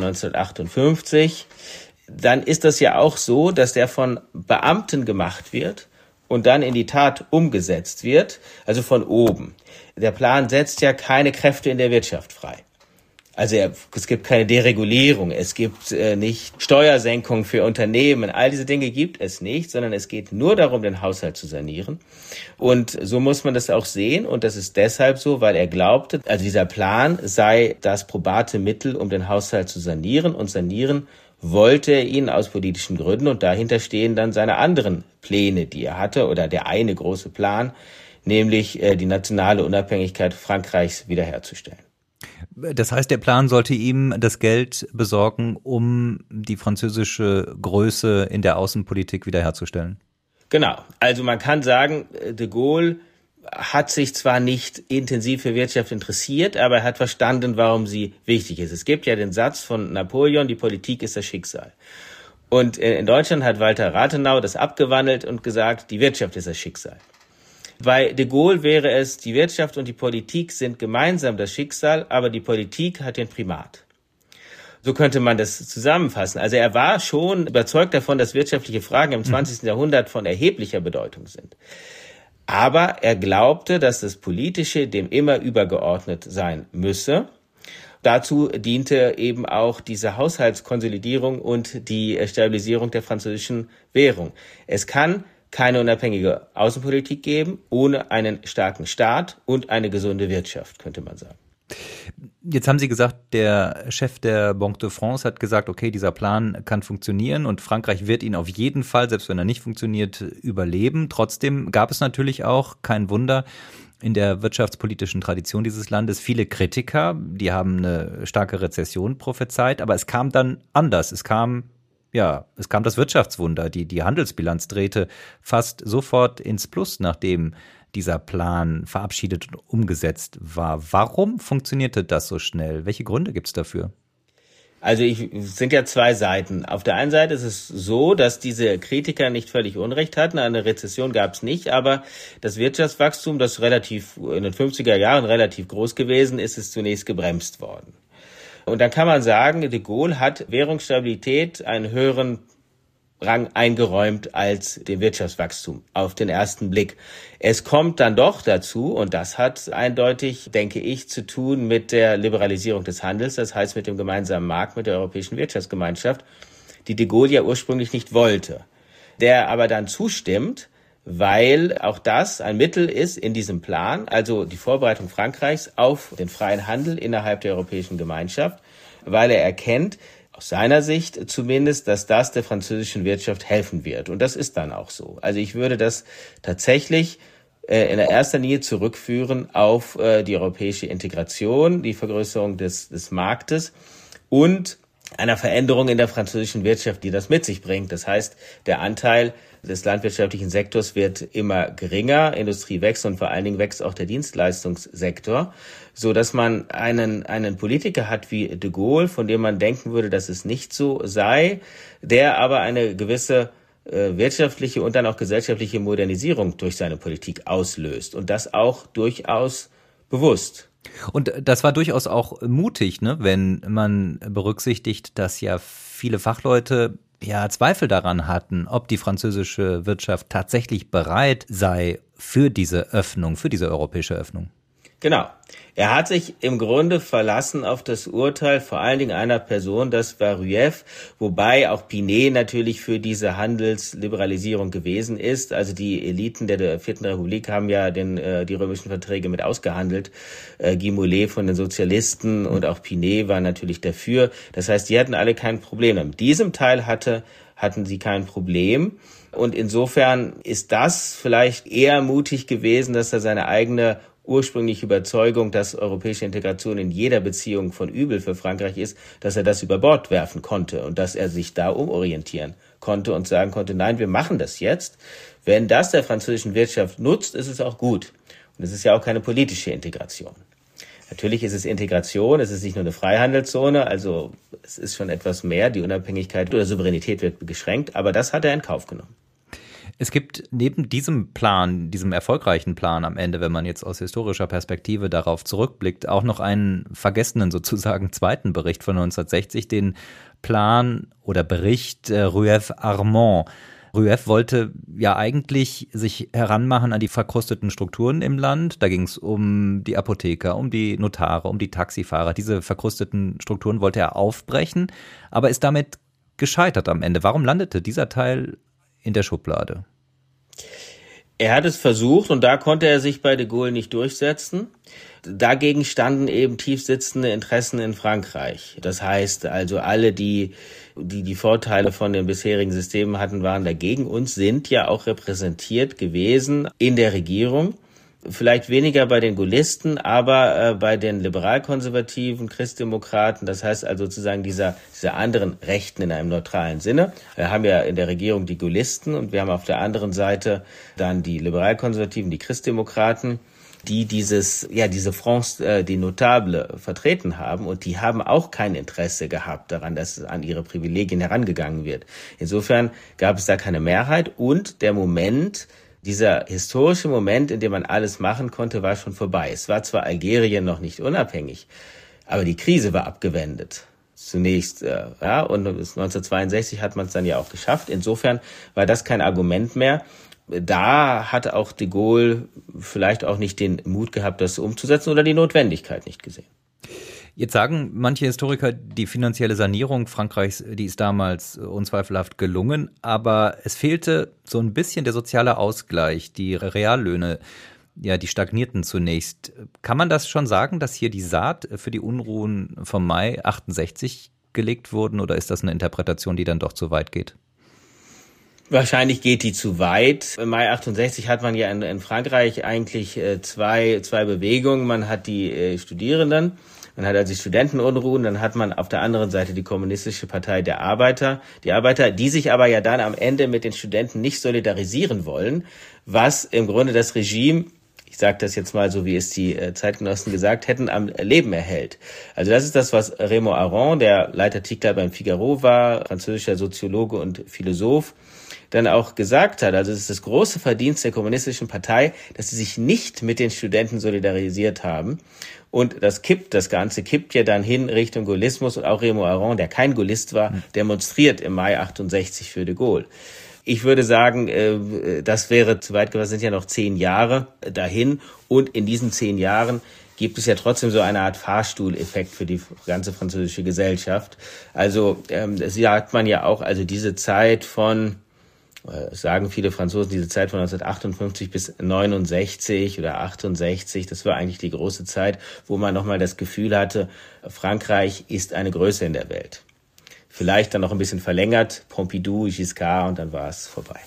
neunzehnhundertachtundfünfzig, dann ist das ja auch so, dass der von Beamten gemacht wird und dann in die Tat umgesetzt wird, also von oben. Der Plan setzt ja keine Kräfte in der Wirtschaft frei. Also es gibt keine Deregulierung, es gibt äh, nicht Steuersenkungen für Unternehmen, all diese Dinge gibt es nicht, sondern es geht nur darum, den Haushalt zu sanieren. Und so muss man das auch sehen und das ist deshalb so, weil er glaubte, also dieser Plan sei das probate Mittel, um den Haushalt zu sanieren und sanieren wollte er ihn aus politischen Gründen und dahinter stehen dann seine anderen Pläne, die er hatte oder der eine große Plan, nämlich äh, die nationale Unabhängigkeit Frankreichs wiederherzustellen. Das heißt, der Plan sollte ihm das Geld besorgen, um die französische Größe in der Außenpolitik wiederherzustellen. Genau. Also man kann sagen, de Gaulle hat sich zwar nicht intensiv für Wirtschaft interessiert, aber er hat verstanden, warum sie wichtig ist. Es gibt ja den Satz von Napoleon, die Politik ist das Schicksal. Und in Deutschland hat Walter Rathenau das abgewandelt und gesagt, die Wirtschaft ist das Schicksal. Bei de Gaulle wäre es, die Wirtschaft und die Politik sind gemeinsam das Schicksal, aber die Politik hat den Primat. So könnte man das zusammenfassen. Also er war schon überzeugt davon, dass wirtschaftliche Fragen im zwanzigsten Jahrhundert von erheblicher Bedeutung sind. Aber er glaubte, dass das Politische dem immer übergeordnet sein müsse. Dazu diente eben auch diese Haushaltskonsolidierung und die Stabilisierung der französischen Währung. Es kann keine unabhängige Außenpolitik geben, ohne einen starken Staat und eine gesunde Wirtschaft, könnte man sagen. Jetzt haben Sie gesagt, der Chef der Banque de France hat gesagt, okay, dieser Plan kann funktionieren und Frankreich wird ihn auf jeden Fall, selbst wenn er nicht funktioniert, überleben. Trotzdem gab es natürlich auch, kein Wunder, in der wirtschaftspolitischen Tradition dieses Landes viele Kritiker, die haben eine starke Rezession prophezeit, aber es kam dann anders. Es kam Ja, es kam das Wirtschaftswunder. Die, die Handelsbilanz drehte fast sofort ins Plus, nachdem dieser Plan verabschiedet und umgesetzt war. Warum funktionierte das so schnell? Welche Gründe gibt es dafür? Also ich, es sind ja zwei Seiten. Auf der einen Seite ist es so, dass diese Kritiker nicht völlig Unrecht hatten. Eine Rezession gab es nicht, aber das Wirtschaftswachstum, das relativ in den fünfziger Jahren relativ groß gewesen ist, ist zunächst gebremst worden. Und dann kann man sagen, de Gaulle hat Währungsstabilität einen höheren Rang eingeräumt als dem Wirtschaftswachstum auf den ersten Blick. Es kommt dann doch dazu, und das hat eindeutig, denke ich, zu tun mit der Liberalisierung des Handels, das heißt mit dem gemeinsamen Markt, mit der Europäischen Wirtschaftsgemeinschaft, die de Gaulle ja ursprünglich nicht wollte, der aber dann zustimmt, weil auch das ein Mittel ist in diesem Plan, also die Vorbereitung Frankreichs auf den freien Handel innerhalb der Europäischen Gemeinschaft, weil er erkennt, aus seiner Sicht zumindest, dass das der französischen Wirtschaft helfen wird. Und das ist dann auch so. Also ich würde das tatsächlich äh, in erster Linie zurückführen auf äh, die europäische Integration, die Vergrößerung des, des Marktes und einer Veränderung in der französischen Wirtschaft, die das mit sich bringt. Das heißt, der Anteil des landwirtschaftlichen Sektors wird immer geringer, Industrie wächst und vor allen Dingen wächst auch der Dienstleistungssektor, so dass man einen einen Politiker hat wie de Gaulle, von dem man denken würde, dass es nicht so sei, der aber eine gewisse äh, wirtschaftliche und dann auch gesellschaftliche Modernisierung durch seine Politik auslöst und das auch durchaus bewusst. Und das war durchaus auch mutig, ne, wenn man berücksichtigt, dass ja viele Fachleute ja Zweifel daran hatten, ob die französische Wirtschaft tatsächlich bereit sei für diese Öffnung, für diese europäische Öffnung. Genau. Er hat sich im Grunde verlassen auf das Urteil vor allen Dingen einer Person, das war Rueff, wobei auch Pinet natürlich für diese Handelsliberalisierung gewesen ist. Also die Eliten der, der Vierten Republik haben ja den, äh, die römischen Verträge mit ausgehandelt. Äh, Guy Mollet von den Sozialisten und auch Pinet war natürlich dafür. Das heißt, die hatten alle kein Problem. Mit diesem Teil hatte, hatten sie kein Problem. Und insofern ist das vielleicht eher mutig gewesen, dass er seine eigene ursprüngliche Überzeugung, dass europäische Integration in jeder Beziehung von übel für Frankreich ist, dass er das über Bord werfen konnte und dass er sich da umorientieren konnte und sagen konnte, nein, wir machen das jetzt. Wenn das der französischen Wirtschaft nutzt, ist es auch gut. Und es ist ja auch keine politische Integration. Natürlich ist es Integration, es ist nicht nur eine Freihandelszone, also es ist schon etwas mehr, die Unabhängigkeit oder Souveränität wird beschränkt, aber das hat er in Kauf genommen. Es gibt neben diesem Plan, diesem erfolgreichen Plan am Ende, wenn man jetzt aus historischer Perspektive darauf zurückblickt, auch noch einen vergessenen sozusagen zweiten Bericht von neunzehnhundertsechzig, den Plan oder Bericht äh, Rueff-Armand. Rueff wollte ja eigentlich sich heranmachen an die verkrusteten Strukturen im Land. Da ging es um die Apotheker, um die Notare, um die Taxifahrer. Diese verkrusteten Strukturen wollte er aufbrechen, aber ist damit gescheitert am Ende. Warum landete dieser Teil in der Schublade? Er hat es versucht und da konnte er sich bei de Gaulle nicht durchsetzen. Dagegen standen eben tiefsitzende Interessen in Frankreich. Das heißt also, alle, die die die Vorteile von den bisherigen Systemen hatten, waren dagegen und sind ja auch repräsentiert gewesen in der Regierung. Vielleicht weniger bei den Gaullisten, aber äh, bei den liberal-konservativen Christdemokraten, das heißt also sozusagen dieser, dieser anderen Rechten in einem neutralen Sinne. Wir haben ja in der Regierung die Gaullisten und wir haben auf der anderen Seite dann die liberal-konservativen, die Christdemokraten, die dieses, ja, diese France, äh, die Notable vertreten haben und die haben auch kein Interesse gehabt daran, dass an ihre Privilegien herangegangen wird. Insofern gab es da keine Mehrheit und der Moment, dieser historische Moment, in dem man alles machen konnte, war schon vorbei. Es war zwar Algerien noch nicht unabhängig, aber die Krise war abgewendet. Zunächst, äh, ja, und bis neunzehnhundertzweiundsechzig hat man es dann ja auch geschafft. Insofern war das kein Argument mehr. Da hat auch de Gaulle vielleicht auch nicht den Mut gehabt, das umzusetzen oder die Notwendigkeit nicht gesehen. Jetzt sagen manche Historiker, die finanzielle Sanierung Frankreichs, die ist damals unzweifelhaft gelungen, aber es fehlte so ein bisschen der soziale Ausgleich, die Reallöhne, ja, die stagnierten zunächst. Kann man das schon sagen, dass hier die Saat für die Unruhen vom Mai achtundsechzig gelegt wurden, oder ist das eine Interpretation, die dann doch zu weit geht? Wahrscheinlich geht die zu weit. Im Mai achtundsechzig hat man ja in, in Frankreich eigentlich äh, zwei, zwei Bewegungen. Man hat die äh, Studierenden, man hat also die Studentenunruhen, dann hat man auf der anderen Seite die Kommunistische Partei der Arbeiter. Die Arbeiter, die sich aber ja dann am Ende mit den Studenten nicht solidarisieren wollen, was im Grunde das Regime, ich sage das jetzt mal so, wie es die äh, Zeitgenossen gesagt hätten, am Leben erhält. Also das ist das, was Raymond Aron, der Leitartikler beim Figaro war, französischer Soziologe und Philosoph, dann auch gesagt hat. Also es ist das große Verdienst der Kommunistischen Partei, dass sie sich nicht mit den Studenten solidarisiert haben. Und das kippt, das Ganze kippt ja dann hin Richtung Gaullismus. Und auch Raymond Aron, der kein Gaullist war, demonstriert im Mai achtundsechzig für de Gaulle. Ich würde sagen, das wäre zu weit, das sind ja noch zehn Jahre dahin. Und in diesen zehn Jahren gibt es ja trotzdem so eine Art Fahrstuhleffekt für die ganze französische Gesellschaft. Also das sagt man ja auch, also diese Zeit von, sagen viele Franzosen, diese Zeit von neunzehnhundertachtundfünfzig bis neunundsechzig oder achtundsechzig, das war eigentlich die große Zeit, wo man nochmal das Gefühl hatte, Frankreich ist eine Größe in der Welt. Vielleicht dann noch ein bisschen verlängert, Pompidou, Giscard, und dann war es vorbei.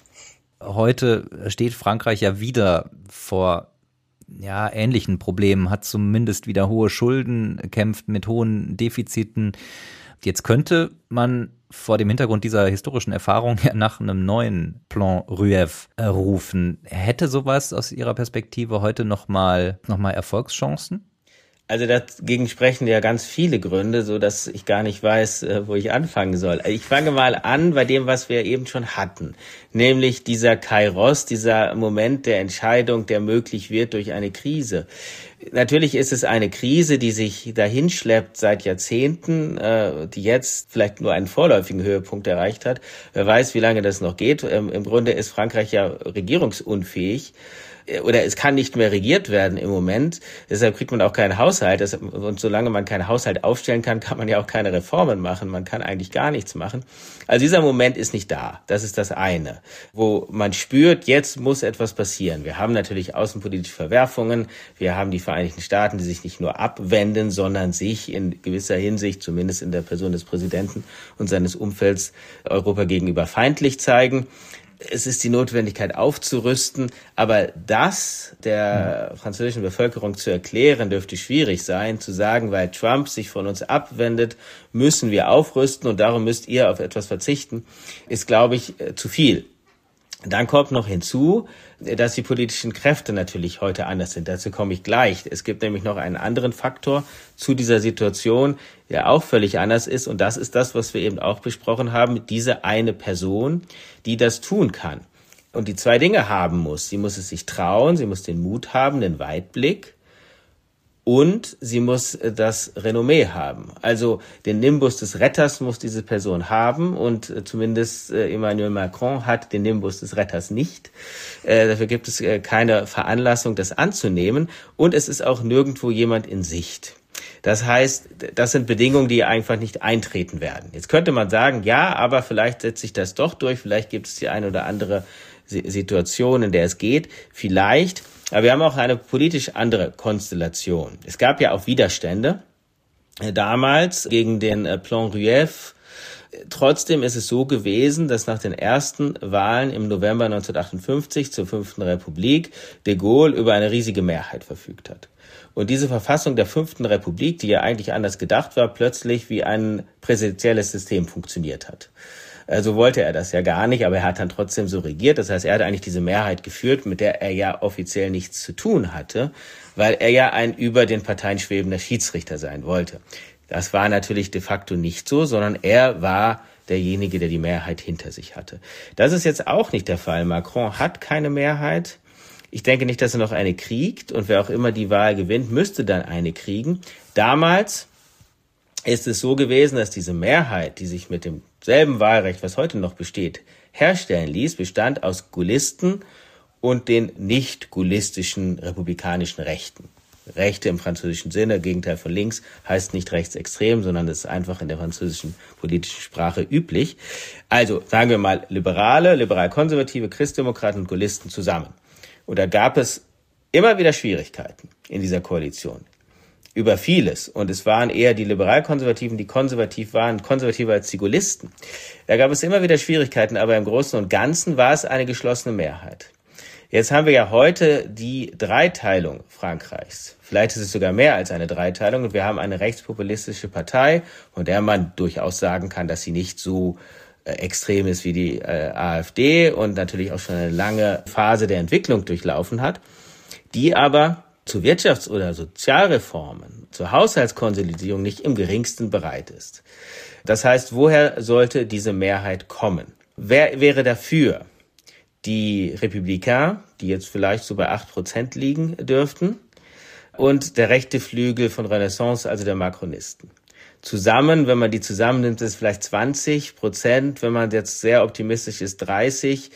Heute steht Frankreich ja wieder vor ja, ähnlichen Problemen, hat zumindest wieder hohe Schulden, kämpft mit hohen Defiziten. Jetzt könnte man vor dem Hintergrund dieser historischen Erfahrung ja nach einem neuen Plan Rueff rufen. Hätte sowas aus Ihrer Perspektive heute nochmal noch mal Erfolgschancen? Also dagegen sprechen ja ganz viele Gründe, so dass ich gar nicht weiß, wo ich anfangen soll. Ich fange mal an bei dem, was wir eben schon hatten, nämlich dieser Kairos, dieser Moment der Entscheidung, der möglich wird durch eine Krise. Natürlich ist es eine Krise, die sich dahin schleppt seit Jahrzehnten, die jetzt vielleicht nur einen vorläufigen Höhepunkt erreicht hat. Wer weiß, wie lange das noch geht. Im Grunde ist Frankreich ja regierungsunfähig. Oder es kann nicht mehr regiert werden im Moment. Deshalb kriegt man auch keinen Haushalt. Und solange man keinen Haushalt aufstellen kann, kann man ja auch keine Reformen machen. Man kann eigentlich gar nichts machen. Also dieser Moment ist nicht da. Das ist das eine, wo man spürt, jetzt muss etwas passieren. Wir haben natürlich außenpolitische Verwerfungen. Wir haben die Vereinigten Staaten, die sich nicht nur abwenden, sondern sich in gewisser Hinsicht, zumindest in der Person des Präsidenten und seines Umfelds, Europa gegenüber feindlich zeigen. Es ist die Notwendigkeit aufzurüsten, aber das der französischen Bevölkerung zu erklären, dürfte schwierig sein. Zu sagen, weil Trump sich von uns abwendet, müssen wir aufrüsten und darum müsst ihr auf etwas verzichten, ist, glaube ich, zu viel. Dann kommt noch hinzu, dass die politischen Kräfte natürlich heute anders sind. Dazu komme ich gleich. Es gibt nämlich noch einen anderen Faktor zu dieser Situation, der auch völlig anders ist. Und das ist das, was wir eben auch besprochen haben. Diese eine Person, die das tun kann. Und die zwei Dinge haben muss. Sie muss es sich trauen, sie muss den Mut haben, den Weitblick. Und sie muss das Renommee haben. Also den Nimbus des Retters muss diese Person haben und zumindest Emmanuel Macron hat den Nimbus des Retters nicht. Äh, dafür gibt es keine Veranlassung, das anzunehmen. Und es ist auch nirgendwo jemand in Sicht. Das heißt, das sind Bedingungen, die einfach nicht eintreten werden. Jetzt könnte man sagen, ja, aber vielleicht setzt sich das doch durch. Vielleicht gibt es die eine oder andere Situation, in der es geht. Vielleicht. Aber wir haben auch eine politisch andere Konstellation. Es gab ja auch Widerstände damals gegen den Plan Rueff. Trotzdem ist es so gewesen, dass nach den ersten Wahlen im November neunzehnhundertachtundfünfzig zur fünften Republik de Gaulle über eine riesige Mehrheit verfügt hat. Und diese Verfassung der fünften Republik, die ja eigentlich anders gedacht war, plötzlich wie ein präsidentielles System funktioniert hat. Also wollte er das ja gar nicht, aber er hat dann trotzdem so regiert. Das heißt, er hat eigentlich diese Mehrheit geführt, mit der er ja offiziell nichts zu tun hatte, weil er ja ein über den Parteien schwebender Schiedsrichter sein wollte. Das war natürlich de facto nicht so, sondern er war derjenige, der die Mehrheit hinter sich hatte. Das ist jetzt auch nicht der Fall. Macron hat keine Mehrheit. Ich denke nicht, dass er noch eine kriegt. Und wer auch immer die Wahl gewinnt, müsste dann eine kriegen. Damals ist es so gewesen, dass diese Mehrheit, die sich mit demselben Wahlrecht, was heute noch besteht, herstellen ließ, bestand aus Gaullisten und den nicht-gaullistischen republikanischen Rechten. Rechte im französischen Sinne, Gegenteil von links, heißt nicht rechtsextrem, sondern das ist einfach in der französischen politischen Sprache üblich. Also sagen wir mal Liberale, liberal-konservative, Christdemokraten und Gaullisten zusammen. Und da gab es immer wieder Schwierigkeiten in dieser Koalition. Über vieles. Und es waren eher die Liberal-Konservativen, die konservativ waren, konservativer als die Gaullisten. Da gab es immer wieder Schwierigkeiten, aber im Großen und Ganzen war es eine geschlossene Mehrheit. Jetzt haben wir ja heute die Dreiteilung Frankreichs. Vielleicht ist es sogar mehr als eine Dreiteilung. Und wir haben eine rechtspopulistische Partei, von der man durchaus sagen kann, dass sie nicht so äh, extrem ist wie die äh, AfD und natürlich auch schon eine lange Phase der Entwicklung durchlaufen hat, die aber zu Wirtschafts- oder Sozialreformen, zur Haushaltskonsolidierung nicht im geringsten bereit ist. Das heißt, woher sollte diese Mehrheit kommen? Wer wäre dafür? Die Républicains, die jetzt vielleicht so bei acht Prozent liegen dürften, und der rechte Flügel von Renaissance, also der Macronisten. Zusammen, wenn man die zusammennimmt, ist es vielleicht zwanzig Prozent, wenn man jetzt sehr optimistisch ist, dreißig.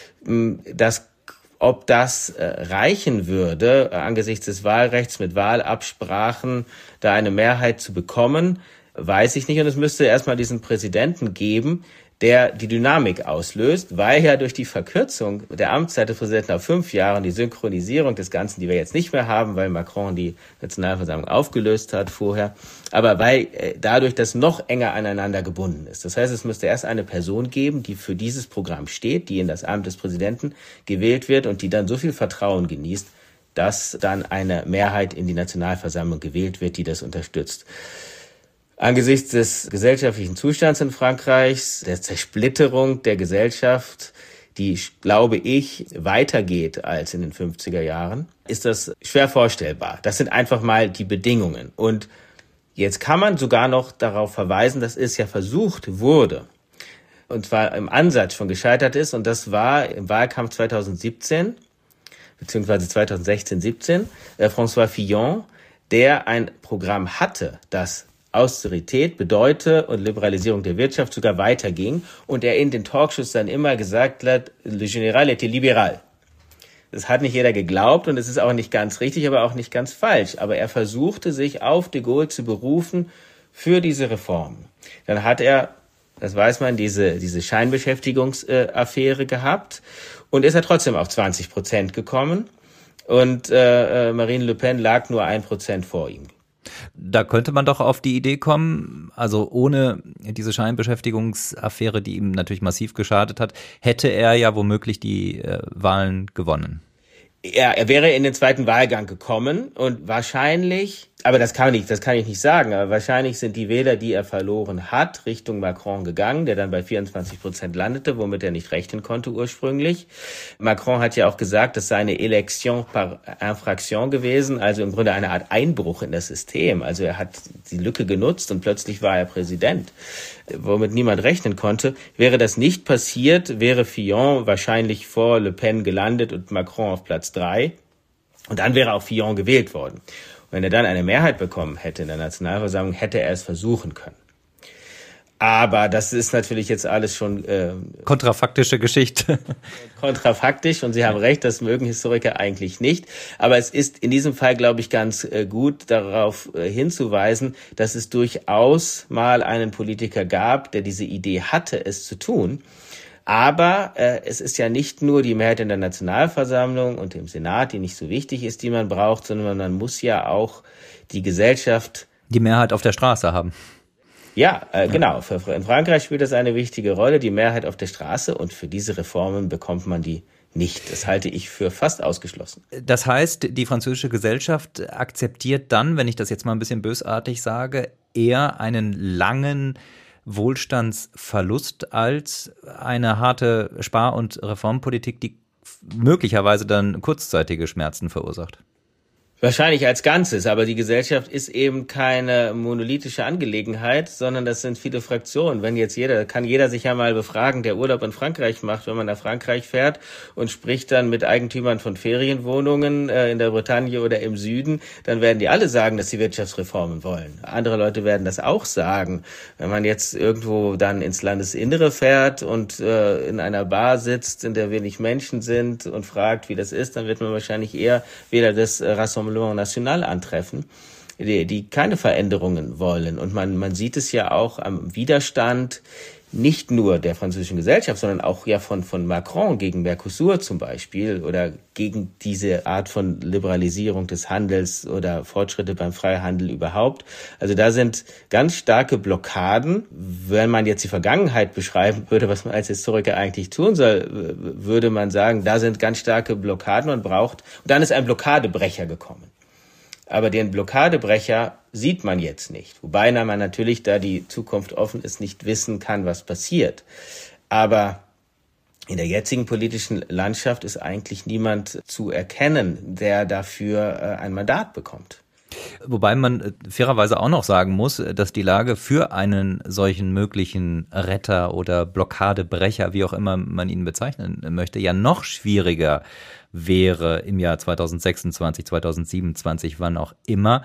Das Ob das äh, reichen würde, äh, angesichts des Wahlrechts mit Wahlabsprachen da eine Mehrheit zu bekommen, weiß ich nicht. Und es müsste erstmal diesen Präsidenten geben, der die Dynamik auslöst, weil ja durch die Verkürzung der Amtszeit des Präsidenten auf fünf Jahre und die Synchronisierung des Ganzen, die wir jetzt nicht mehr haben, weil Macron die Nationalversammlung aufgelöst hat vorher, aber weil äh, dadurch das noch enger aneinander gebunden ist. Das heißt, es müsste erst eine Person geben, die für dieses Programm steht, die in das Amt des Präsidenten gewählt wird und die dann so viel Vertrauen genießt, dass dann eine Mehrheit in die Nationalversammlung gewählt wird, die das unterstützt. Angesichts des gesellschaftlichen Zustands in Frankreich, der Zersplitterung der Gesellschaft, die, glaube ich, weitergeht als in den fünfziger Jahren, ist das schwer vorstellbar. Das sind einfach mal die Bedingungen. Und jetzt kann man sogar noch darauf verweisen, dass es ja versucht wurde, und zwar im Ansatz schon gescheitert ist, und das war im Wahlkampf zweitausendsiebzehn, beziehungsweise zweitausendsechzehn siebzehn, äh, François Fillon, der ein Programm hatte, das Austerität bedeute und Liberalisierung der Wirtschaft sogar weiterging und er in den Talkshows dann immer gesagt hat, le général était libéral. Das hat nicht jeder geglaubt und es ist auch nicht ganz richtig, aber auch nicht ganz falsch. Aber er versuchte sich auf de Gaulle zu berufen für diese Reformen. Dann hat er, das weiß man, diese, diese Scheinbeschäftigungsaffäre gehabt und ist er trotzdem auf zwanzig Prozent gekommen und äh, Marine Le Pen lag nur ein Prozent vor ihm. Da könnte man doch auf die Idee kommen, also ohne diese Scheinbeschäftigungsaffäre, die ihm natürlich massiv geschadet hat, hätte er ja womöglich die äh, Wahlen gewonnen. Ja, er wäre in den zweiten Wahlgang gekommen und wahrscheinlich, aber das kann ich, das kann ich nicht sagen, aber wahrscheinlich sind die Wähler, die er verloren hat, Richtung Macron gegangen, der dann bei vierundzwanzig Prozent landete, womit er nicht rechnen konnte ursprünglich. Macron hat ja auch gesagt, das sei eine Election par Infraction gewesen, also im Grunde eine Art Einbruch in das System. Also er hat die Lücke genutzt und plötzlich war er Präsident, womit niemand rechnen konnte. Wäre das nicht passiert, wäre Fillon wahrscheinlich vor Le Pen gelandet und Macron auf Platz drei. Und dann wäre auch Fillon gewählt worden. Wenn er dann eine Mehrheit bekommen hätte in der Nationalversammlung, hätte er es versuchen können. Aber das ist natürlich jetzt alles schon äh, kontrafaktische Geschichte. kontrafaktisch, und Sie haben recht, das mögen Historiker eigentlich nicht. Aber es ist in diesem Fall, glaube ich, ganz äh, gut darauf äh, hinzuweisen, dass es durchaus mal einen Politiker gab, der diese Idee hatte, es zu tun. Aber äh, es ist ja nicht nur die Mehrheit in der Nationalversammlung und im Senat, die nicht so wichtig ist, die man braucht, sondern man muss ja auch die Gesellschaft... Die Mehrheit auf der Straße haben. Ja, äh, genau. Für, in Frankreich spielt das eine wichtige Rolle, die Mehrheit auf der Straße, und für diese Reformen bekommt man die nicht. Das halte ich für fast ausgeschlossen. Das heißt, die französische Gesellschaft akzeptiert dann, wenn ich das jetzt mal ein bisschen bösartig sage, eher einen langen Wohlstandsverlust als eine harte Spar- und Reformpolitik, die möglicherweise dann kurzzeitige Schmerzen verursacht. Wahrscheinlich als Ganzes, aber die Gesellschaft ist eben keine monolithische Angelegenheit, sondern das sind viele Fraktionen. Wenn jetzt jeder, kann jeder sich ja mal befragen, der Urlaub in Frankreich macht, wenn man nach Frankreich fährt und spricht dann mit Eigentümern von Ferienwohnungen äh, in der Bretagne oder im Süden, dann werden die alle sagen, dass sie Wirtschaftsreformen wollen. Andere Leute werden das auch sagen. Wenn man jetzt irgendwo dann ins Landesinnere fährt und äh, in einer Bar sitzt, in der wenig Menschen sind und fragt, wie das ist, dann wird man wahrscheinlich eher weder das äh, Rassemblement National antreffen, die, die keine Veränderungen wollen. Und man, man sieht es ja auch am Widerstand nicht nur der französischen Gesellschaft, sondern auch ja von, von Macron gegen Mercosur zum Beispiel oder gegen diese Art von Liberalisierung des Handels oder Fortschritte beim Freihandel überhaupt. Also da sind ganz starke Blockaden. Wenn man jetzt die Vergangenheit beschreiben würde, was man als Historiker eigentlich tun soll, würde man sagen, da sind ganz starke Blockaden, man braucht, und dann ist ein Blockadebrecher gekommen. Aber den Blockadebrecher sieht man jetzt nicht. Wobei man natürlich, da die Zukunft offen ist, nicht wissen kann, was passiert. Aber in der jetzigen politischen Landschaft ist eigentlich niemand zu erkennen, der dafür ein Mandat bekommt. Wobei man fairerweise auch noch sagen muss, dass die Lage für einen solchen möglichen Retter oder Blockadebrecher, wie auch immer man ihn bezeichnen möchte, ja noch schwieriger wäre im Jahr zweitausendsechsundzwanzig, zweitausendsiebenundzwanzig, wann auch immer.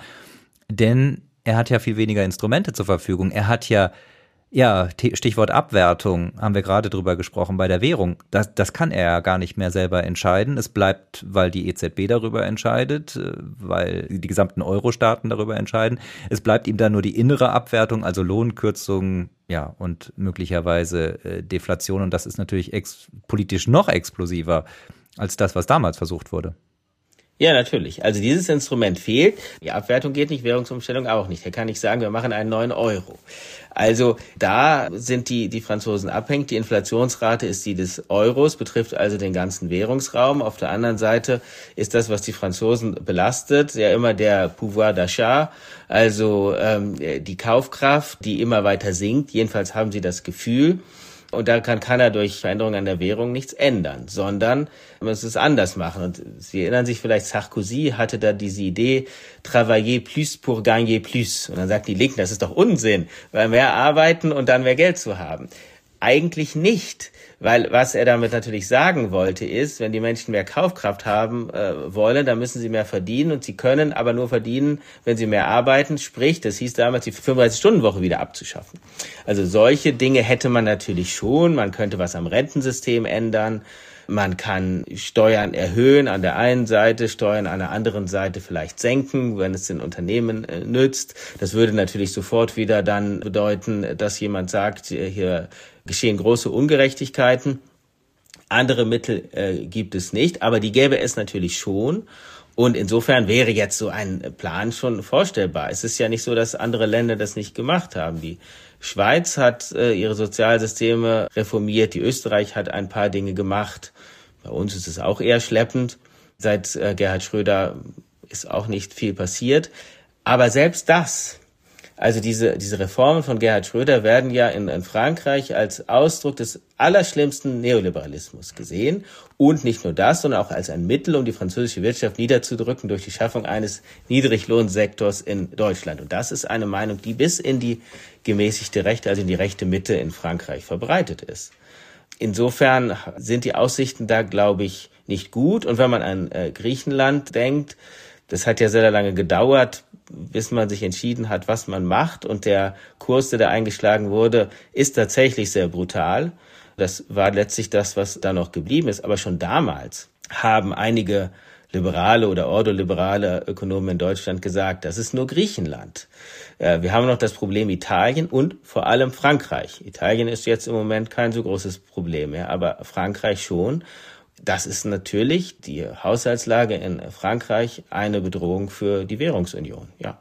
Denn er hat ja viel weniger Instrumente zur Verfügung. Er hat ja, ja, Stichwort Abwertung, haben wir gerade drüber gesprochen, bei der Währung. Das, das kann er ja gar nicht mehr selber entscheiden. Es bleibt, weil die E Z B darüber entscheidet, weil die gesamten Euro-Staaten darüber entscheiden. Es bleibt ihm dann nur die innere Abwertung, also Lohnkürzungen, ja, und möglicherweise äh, Deflation. Und das ist natürlich ex- politisch noch explosiver als das, was damals versucht wurde. Ja, natürlich. Also dieses Instrument fehlt. Die Abwertung geht nicht, Währungsumstellung auch nicht. Er kann nicht sagen, wir machen einen neuen Euro. Also da sind die, die Franzosen abhängig. Die Inflationsrate ist die des Euros, betrifft also den ganzen Währungsraum. Auf der anderen Seite ist das, was die Franzosen belastet, ja immer der Pouvoir d'achat, also ähm, die Kaufkraft, die immer weiter sinkt. Jedenfalls haben sie das Gefühl. Und da kann keiner durch Veränderungen an der Währung nichts ändern, sondern man muss es anders machen. Und Sie erinnern sich vielleicht, Sarkozy hatte da diese Idee, travailler plus pour gagner plus. Und dann sagt die Linken, das ist doch Unsinn, weil mehr arbeiten und dann mehr Geld zu haben. Eigentlich nicht, weil was er damit natürlich sagen wollte ist, wenn die Menschen mehr Kaufkraft haben äh, wollen, dann müssen sie mehr verdienen, und sie können aber nur verdienen, wenn sie mehr arbeiten. Sprich, das hieß damals, die fünfunddreißig-Stunden-Woche wieder abzuschaffen. Also solche Dinge hätte man natürlich schon. Man könnte was am Rentensystem ändern. Man kann Steuern erhöhen an der einen Seite, Steuern an der anderen Seite vielleicht senken, wenn es den Unternehmen äh, nützt. Das würde natürlich sofort wieder dann bedeuten, dass jemand sagt, hier geschehen große Ungerechtigkeiten. Andere Mittel äh, gibt es nicht, aber die gäbe es natürlich schon. Und insofern wäre jetzt so ein Plan schon vorstellbar. Es ist ja nicht so, dass andere Länder das nicht gemacht haben. Die Schweiz hat äh, ihre Sozialsysteme reformiert. Die Österreich hat ein paar Dinge gemacht. Bei uns ist es auch eher schleppend. Seit äh, Gerhard Schröder ist auch nicht viel passiert. Aber selbst das, also diese, diese Reformen von Gerhard Schröder werden ja in, in Frankreich als Ausdruck des allerschlimmsten Neoliberalismus gesehen. Und nicht nur das, sondern auch als ein Mittel, um die französische Wirtschaft niederzudrücken durch die Schaffung eines Niedriglohnsektors in Deutschland. Und das ist eine Meinung, die bis in die gemäßigte Rechte, also in die rechte Mitte in Frankreich verbreitet ist. Insofern sind die Aussichten da, glaube ich, nicht gut. Und wenn man an äh, Griechenland denkt, Das hat ja sehr lange gedauert, bis man sich entschieden hat, was man macht. Und der Kurs, der da eingeschlagen wurde, ist tatsächlich sehr brutal. Das war letztlich das, was da noch geblieben ist. Aber schon damals haben einige liberale oder ordoliberale Ökonomen in Deutschland gesagt, das ist nur Griechenland. Wir haben noch das Problem Italien und vor allem Frankreich. Italien ist jetzt im Moment kein so großes Problem mehr, aber Frankreich schon. Das ist natürlich die Haushaltslage in Frankreich eine Bedrohung für die Währungsunion, ja.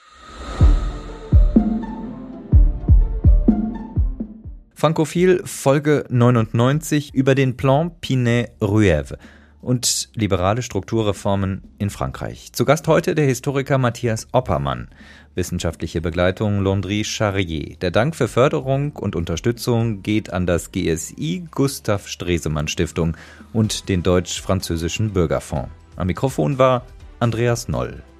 Frankophil Folge neunundneunzig über den Plan Pinay-Ruev und liberale Strukturreformen in Frankreich. Zu Gast heute der Historiker Matthias Oppermann, wissenschaftliche Begleitung Landry Charrier. Der Dank für Förderung und Unterstützung geht an das G S I Gustav Stresemann Stiftung und den Deutsch-Französischen Bürgerfonds. Am Mikrofon war Andreas Noll.